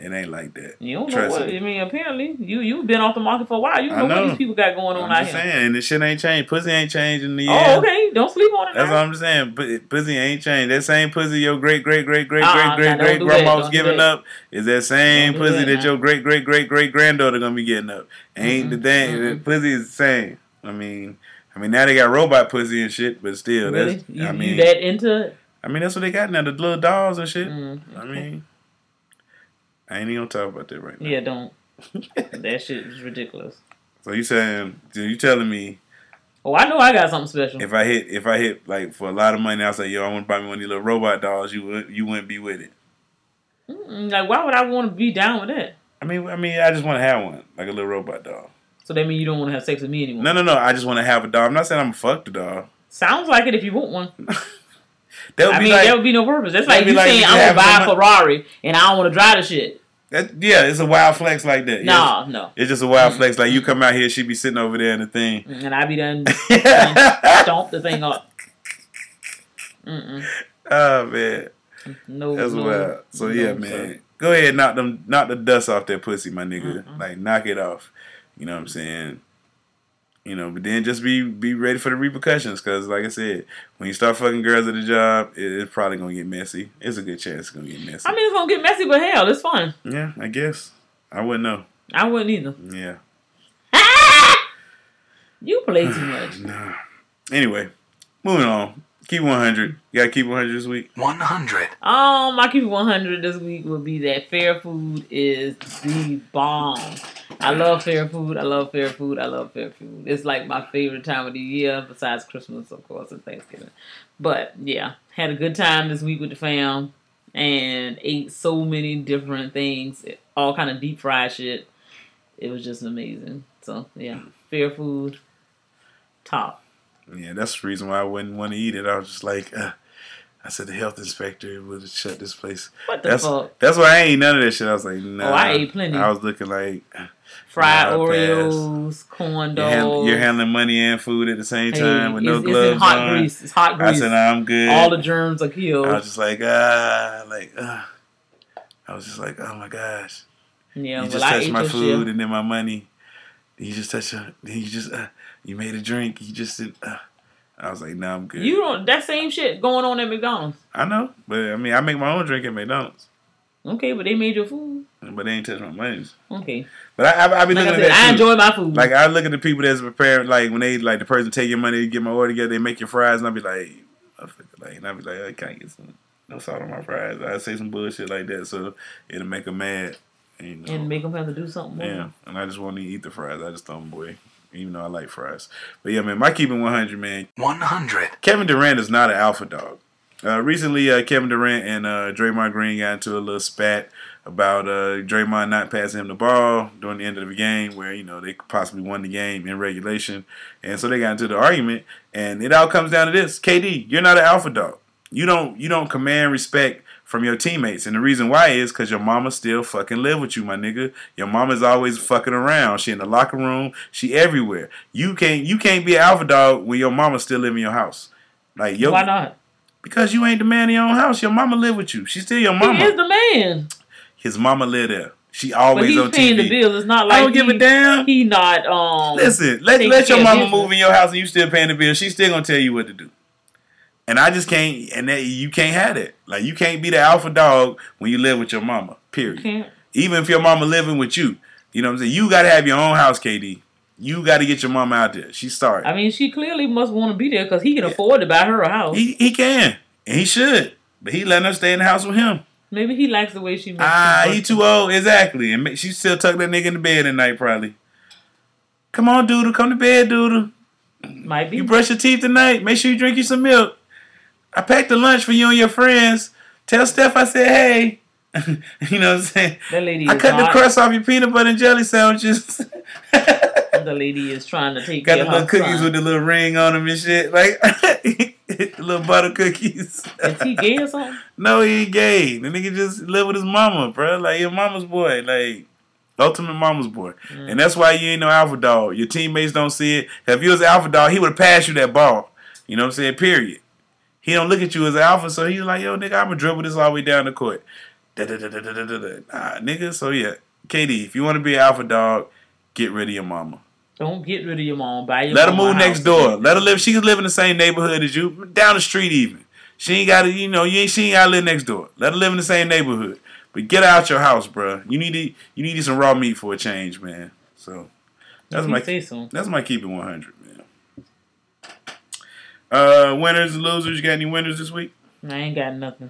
It ain't like that. You don't Trust know what me. I mean. Apparently, you you've been off the market for a while. You don't I know, know. what these people got going on I'm out just here. saying, and this shit ain't changed. Pussy ain't changed in the year. Oh, okay. Don't sleep on it. That's now. all I'm saying. Pu- Pussy ain't changed. That same pussy your great great great great Uh-uh, great great nah, great don't do grandma that. was Don't do giving that. up is that same Don't do pussy that, that nah. your great great great great granddaughter gonna be getting up. Ain't the thing. Mm-mm. The pussy is the same. I mean, I mean now they got robot pussy and shit, but still, Really? that's You, I mean, you that into it? I mean that's what they got now. The little dolls and shit. Mm, I mean, I ain't even gonna talk about that right now. Yeah, don't. That shit is ridiculous. So you saying? So you telling me? Oh, I know I got something special. If I hit, if I hit like for a lot of money, I say, yo, I want to buy me one of these little robot dolls. You would, you wouldn't be with it. Mm-mm, like, why would I want to be down with that? I mean, I mean, I just want to have one, like a little robot doll. So that means you don't want to have sex with me anymore? No, no, no. I just want to have a doll. I'm not saying I'm gonna fuck the doll. Sounds like it if you want one. That would I be mean, like, there would be no purpose. That's that'd like be you like saying you I'm gonna having buy some a Ferrari and I don't want to drive the shit. That, yeah, it's a wild flex like that. Nah, Yeah, no. It's just a wild flex. Like you come out here, she be sitting over there in the thing. And I be done, done stomp the thing up. Mm-mm. Oh man, No, that's no, wild. So no, yeah, sir. man, go ahead, knock them, knock the dust off that pussy, my nigga. Mm-mm. Like knock it off. You know what I'm saying? You know, but then just be be ready for the repercussions, because like I said, when you start fucking girls at the job, it, it's probably gonna get messy. It's a good chance it's gonna get messy. I mean, it's gonna get messy, but hell, it's fun. Yeah, I guess. I wouldn't know. I wouldn't either. Yeah. You play too much. Nah. Anyway, moving on. Keep one hundred. You gotta keep one hundred this week? one hundred. Um, my keep one hundred this week would be that fair food is the bomb. I love fair food. I love fair food. I love fair food. It's like my favorite time of the year, besides Christmas, of course, and Thanksgiving. But yeah, had a good time this week with the fam and ate so many different things, all kind of deep fried shit. It was just amazing. So yeah, fair food, top. Yeah, that's the reason why I wouldn't want to eat it. I was just like, uh, I said the health inspector would have shut this place. What the that's, fuck? That's why I ain't none of that shit. I was like, no. Nah. Oh, I ate plenty. I was looking like fried nah, Oreos, corn dogs. You're, hand, you're handling money and food at the same time hey, with no it's, gloves it's in hot on. grease. It's hot grease. I said, nah, I'm good. All the germs are killed. I was just like, ah, like, ah. I was just like, oh my gosh. Yeah, you well, just I touched ate my your food shit. and then my money. You just touched your, then you just, uh, you made a drink. You just did, uh. I was like, nah, I'm good. You don't. That same shit going on at McDonald's. I know, but I mean, I make my own drink at McDonald's. Okay, but they made your food. But they ain't touch my money. Okay. But I, I, I be like looking I said, at that I too. enjoy my food. Like I look at the people that's preparing, like when they like the person take your money, get my order together, they make your fries, and I be like, I like, and I be like, I can't get some no salt on my fries. I say some bullshit like that, so it'll make them mad. And, you know, and make them have to do something more. Yeah, and I just want to eat the fries. I just throw them away. Even though I like fries. But yeah, man, my keeping one hundred, man. one hundred. Kevin Durant is not an alpha dog. Uh, recently, uh, Kevin Durant and uh, Draymond Green got into a little spat about uh, Draymond not passing him the ball during the end of the game where, you know, they possibly won the game in regulation. And so they got into the argument. And it all comes down to this. K D, you're not an alpha dog. You don't, you don't command respect from your teammates. And the reason why is because your mama still fucking live with you, my nigga. Your mama's always fucking around. She in the locker room. She everywhere. You can't you can't be an alpha dog when your mama still live in your house. Like yo, Why not? Because you ain't the man in your own house. Your mama live with you. She's still your mama. He is the man. His mama live there. She always but he's on paying T V. the bills. It's not like I don't give he, a damn. He not um. Listen, let let your mama move in your house and you still paying the bill. She's still gonna tell you what to do. And I just can't, and that, you can't have that. Like, you can't be the alpha dog when you live with your mama, period. Even if your mama living with you. You know what I'm saying? You got to have your own house, K D. You got to get your mama out there. She's sorry. I mean, she clearly must want to be there because he can afford to buy her a house. He he can. And he should. But he letting her stay in the house with him. Maybe he likes the way she makes Ah, he too old. Exactly. And she still tuck that nigga in the bed at night, probably. Come on, Doodle. Come to bed, Doodle. Might be. You brush your teeth tonight. Make sure you drink you some milk. I packed the lunch for you and your friends. Tell Steph I said, hey. You know what I'm saying? That lady I is cut not, the crust off your peanut butter and jelly sandwiches. The lady is trying to take Got care the of little her cookies son. with the little ring on them and shit. Like, the little butter cookies. Is he gay or something? No, he ain't gay. The nigga just live with his mama, bro. Like, your mama's boy. Like, ultimate mama's boy. Mm. And that's why you ain't no alpha dog. Your teammates don't see it. If you was an alpha dog, he would have passed you that ball. You know what I'm saying? Period. He don't look at you as an alpha, so he's like, yo, nigga, I'm going to dribble this all the way down the court. Da, da, da, da, da, da, da. Nah, nigga. So yeah, K D, if you want to be an alpha dog, get rid of your mama. Don't get rid of your mom. Buy your Let her mama move a next house. door. Let her live. She can live in the same neighborhood as you, down the street even. She ain't got to, you know, you ain't, she ain't got to live next door. Let her live in the same neighborhood. But get out your house, bro. You need to, you need some raw meat for a change, man. So that's my say so. that's my keep it one hundred, man. Uh, winners and losers. You got any winners this week? I ain't got nothing.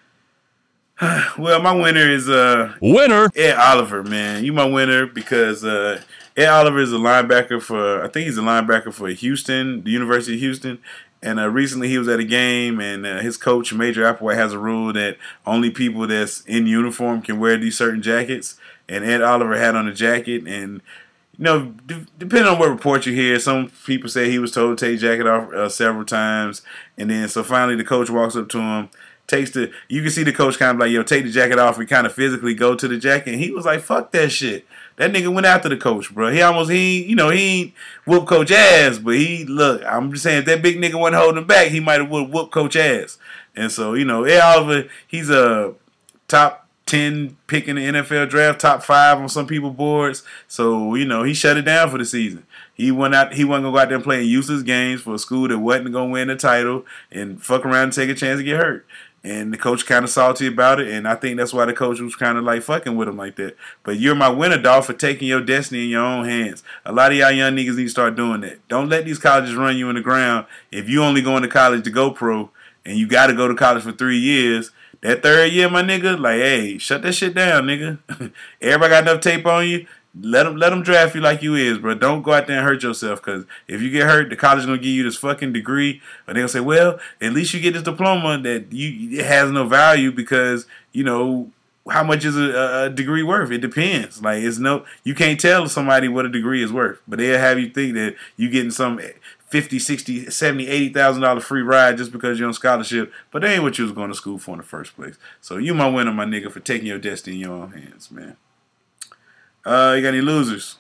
Well, my winner is uh winner Ed Oliver, man. You my winner because uh, Ed Oliver is a linebacker for I think he's a linebacker for Houston, the University of Houston. And uh, recently he was at a game, and uh, his coach Major Applewhite has a rule that only people that's in uniform can wear these certain jackets. And Ed Oliver had on a jacket, and you know, d- depending on what report you hear, some people say he was told to take the jacket off uh, several times, and then so finally the coach walks up to him. Takes the, you can see the coach kind of like, yo, take the jacket off and kind of physically go to the jacket. And he was like, fuck that shit. That nigga went after the coach, bro. He almost, he, you know, he ain't whoop coach ass, but he, look, I'm just saying, if that big nigga wasn't holding him back, he might have whooped coach ass. And so, you know, Ed Oliver, he's a top ten pick in the N F L draft, top five on some people's boards. So, you know, he shut it down for the season. He went out. He wasn't gonna go out there and play useless games for a school that wasn't gonna win the title and fuck around and take a chance to get hurt. And the coach kind of salty about it, and I think that's why the coach was kind of like fucking with him like that. But you're my winner, dog, for taking your destiny in your own hands. A lot of y'all young niggas need to start doing that. Don't let these colleges run you in the ground. If you only going to college to go pro, and you got to go to college for three years, that third year, my nigga, like, hey, shut that shit down, nigga. Everybody got enough tape on you. Let them, let them draft you like you is, bro. Don't go out there and hurt yourself, because if you get hurt, the college is going to give you this fucking degree. But they're going to say, well, at least you get this diploma that you it has no value because, you know, how much is a, a degree worth? It depends. Like, it's no, you can't tell somebody what a degree is worth. But they'll have you think that you getting some fifty, sixty, seventy, eighty thousand dollars free ride just because you're on scholarship. But that ain't what you was going to school for in the first place. So you my winner, my nigga, for taking your destiny in your own hands, man. Uh, you got any losers?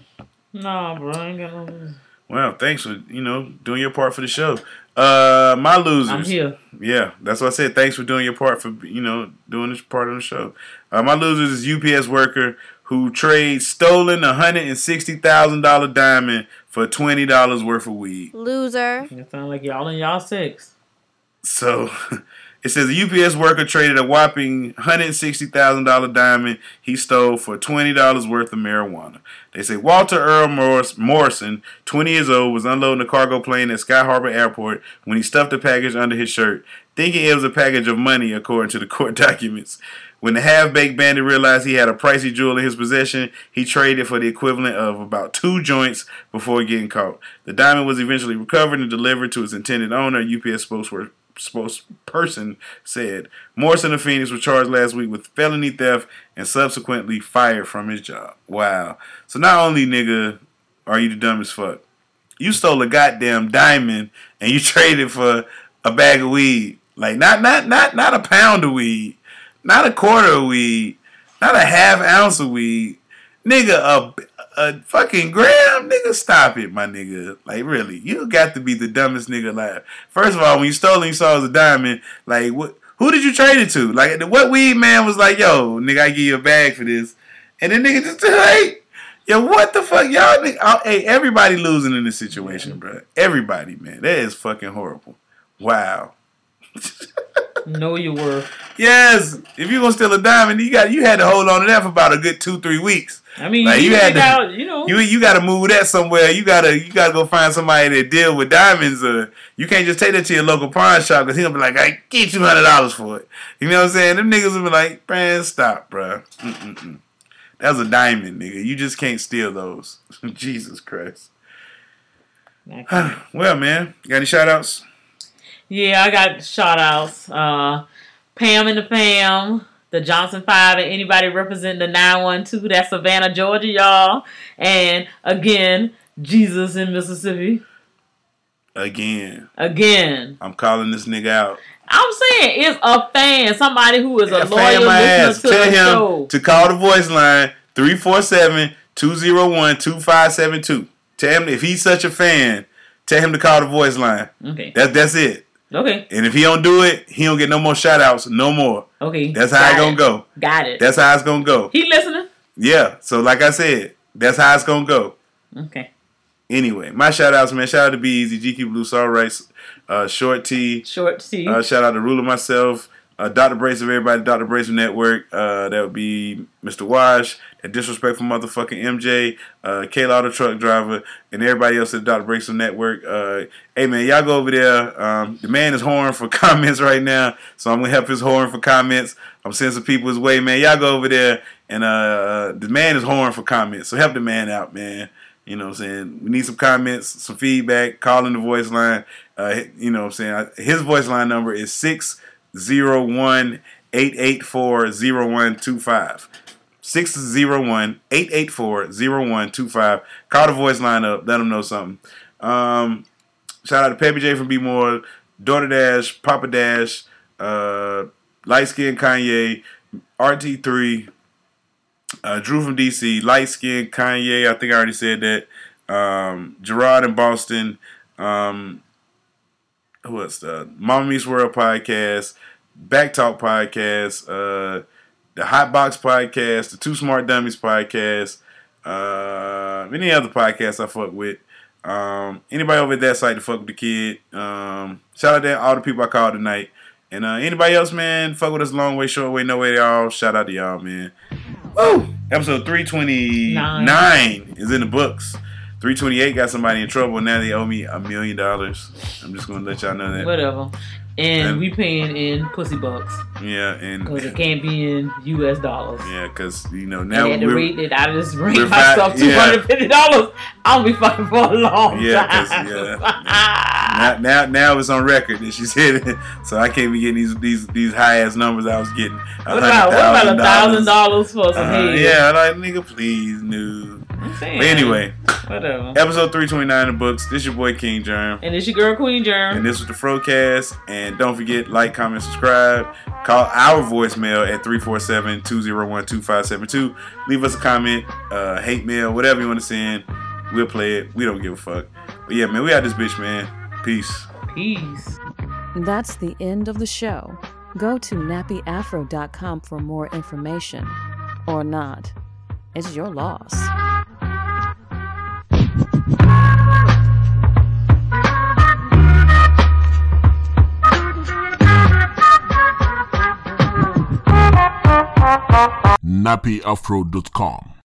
Nah, bro, I ain't got no losers. Well, thanks for, you know, doing your part for the show. Uh, my losers. I'm here. Yeah, that's what I said. Thanks for doing your part for, you know, doing this part of the show. Uh, my losers is U P S worker who trades stolen one hundred sixty thousand dollars diamond for twenty dollars worth of weed. Loser. It sounds like y'all in y'all six. So... It says a U P S worker traded a whopping one hundred sixty thousand dollars diamond he stole for twenty dollars worth of marijuana. They say Walter Earl Morris, Morrison, twenty years old, was unloading a cargo plane at Sky Harbor Airport when he stuffed a package under his shirt, thinking it was a package of money, according to the court documents. When the half-baked bandit realized he had a pricey jewel in his possession, he traded for the equivalent of about two joints before getting caught. The diamond was eventually recovered and delivered to its intended owner, U P S spokesperson. spokesperson said. Morrison of Phoenix was charged last week with felony theft and subsequently fired from his job. Wow. So not only, nigga, are you the dumbest fuck, you stole a goddamn diamond and you traded for a bag of weed. Like, not not not not a pound of weed, not a quarter of weed, not a half ounce of weed. Nigga, a, a fucking gram? Nigga, stop it, my nigga. Like, really, you got to be the dumbest nigga alive. First of all, when you stole it, you saw it was a diamond. Like, what? Who did you trade it to? Like, what weed man was like, yo, nigga, I give you a bag for this. And then nigga just, like, yo, what the fuck? Y'all, nigga, hey, everybody losing in this situation, bro. Everybody, man. That is fucking horrible. Wow. Know your worth. Yes. If you're gonna steal a diamond, you got you had to hold on to that for about a good two, three weeks. I mean, like, you, you had to, out, you know, you you got to move that somewhere. You gotta you gotta go find somebody that deal with diamonds. Or you can't just take that to your local pawn shop because he gonna be like, I get you two hundred dollars for it. You know what I'm saying? Them niggas will be like, man, stop, bro. Mm-mm-mm. That was a diamond, nigga. You just can't steal those. Jesus Christ. Well, man, got any shout outs? Yeah, I got shout outs. Uh, Pam and the Fam, the Johnson Five, and anybody representing the nine one two. That's Savannah, Georgia, y'all. And again, Jesus in Mississippi. Again. Again. I'm calling this nigga out. I'm saying it's a fan, somebody who is yeah, a loyal listener to Tell the him show. to call the voice line three four seven, two oh one, two five seven two. Tell him if he's such a fan, tell him to call the voice line. Okay. That, that's it. Okay. And if he don't do it, he don't get no more shout outs, no more. Okay. That's how it's gonna go. Got it. That's how it's gonna go. He listening? Yeah. So like I said, that's how it's gonna go. Okay. Anyway, my shout outs, man. Shout out to Be Easy, G Q Blue, Saw Rice, uh, Short T. Short T. Uh, shout out to Ruler myself. Uh, Doctor Brace of everybody, Doctor Brace of Network. Uh, that would be Mister Wash, that disrespectful motherfucking M J, uh, Kayla the truck driver, and everybody else at Doctor Brace of Network. Uh, hey man, y'all go over there. Um, the man is whoring for comments right now, so I'm gonna help his whoring for comments. I'm sending some people his way, man. Y'all go over there, and uh, the man is whoring for comments, so help the man out, man. You know what I'm saying? We need some comments, some feedback. Call in the voice line. Uh, you know what I'm saying? His voice line number is six zero one, eight eight four, zero one two five. six zero one, eight eight four, zero one two five. Call the voice line up. Let them know something. Um, shout out to Peppy J from B More, Daughter Dash, Papa Dash, uh, Light Skin Kanye, R T three, uh, Drew from D C, Light Skin Kanye. I think I already said that. Um, Gerard in Boston. Um, Who else? The Mama Meets World podcast, Back Talk podcast, uh, the Hot Box podcast, the Two Smart Dummies podcast, uh, any other podcasts I fuck with. Um, anybody over at that site to fuck with the kid. Um, shout out to all the people I called tonight. And uh, anybody else, man, fuck with us long way, short way, no way, y'all. Shout out to y'all, man. Woo! Episode three twenty-nine Nine. Is in the books. three twenty-eight got somebody in trouble, and now they owe me a million dollars. I'm just going to let y'all know that. Whatever. And, and we paying in pussy bucks. Yeah, and because it can't be in U S dollars. Yeah, because you know now and at the we're, rate that I just bring we're myself fi- two hundred fifty dollars, yeah. I'll be fucking for a long yeah, time. Yeah, now, now, now it's on record that she said it, so I can't be getting these these these high ass numbers I was getting. What about what about a thousand dollars for some uh, head? Yeah, like nigga, please, no. I'm saying, but anyway, whatever. Episode three twenty-nine in the books. This your boy King Germ, and this your girl Queen Germ, and this was the Frocast. And don't forget, like, comment, subscribe. Call our voicemail at three four seven, two zero one, two five seven two. Leave us a comment, uh, hate mail, whatever you want to send. We'll play it. We don't give a fuck. But yeah, man, we out this bitch, man. Peace. Peace. That's the end of the show. Go to nappy afro dot com for more information. Or not. It's your loss. nappy afro dot com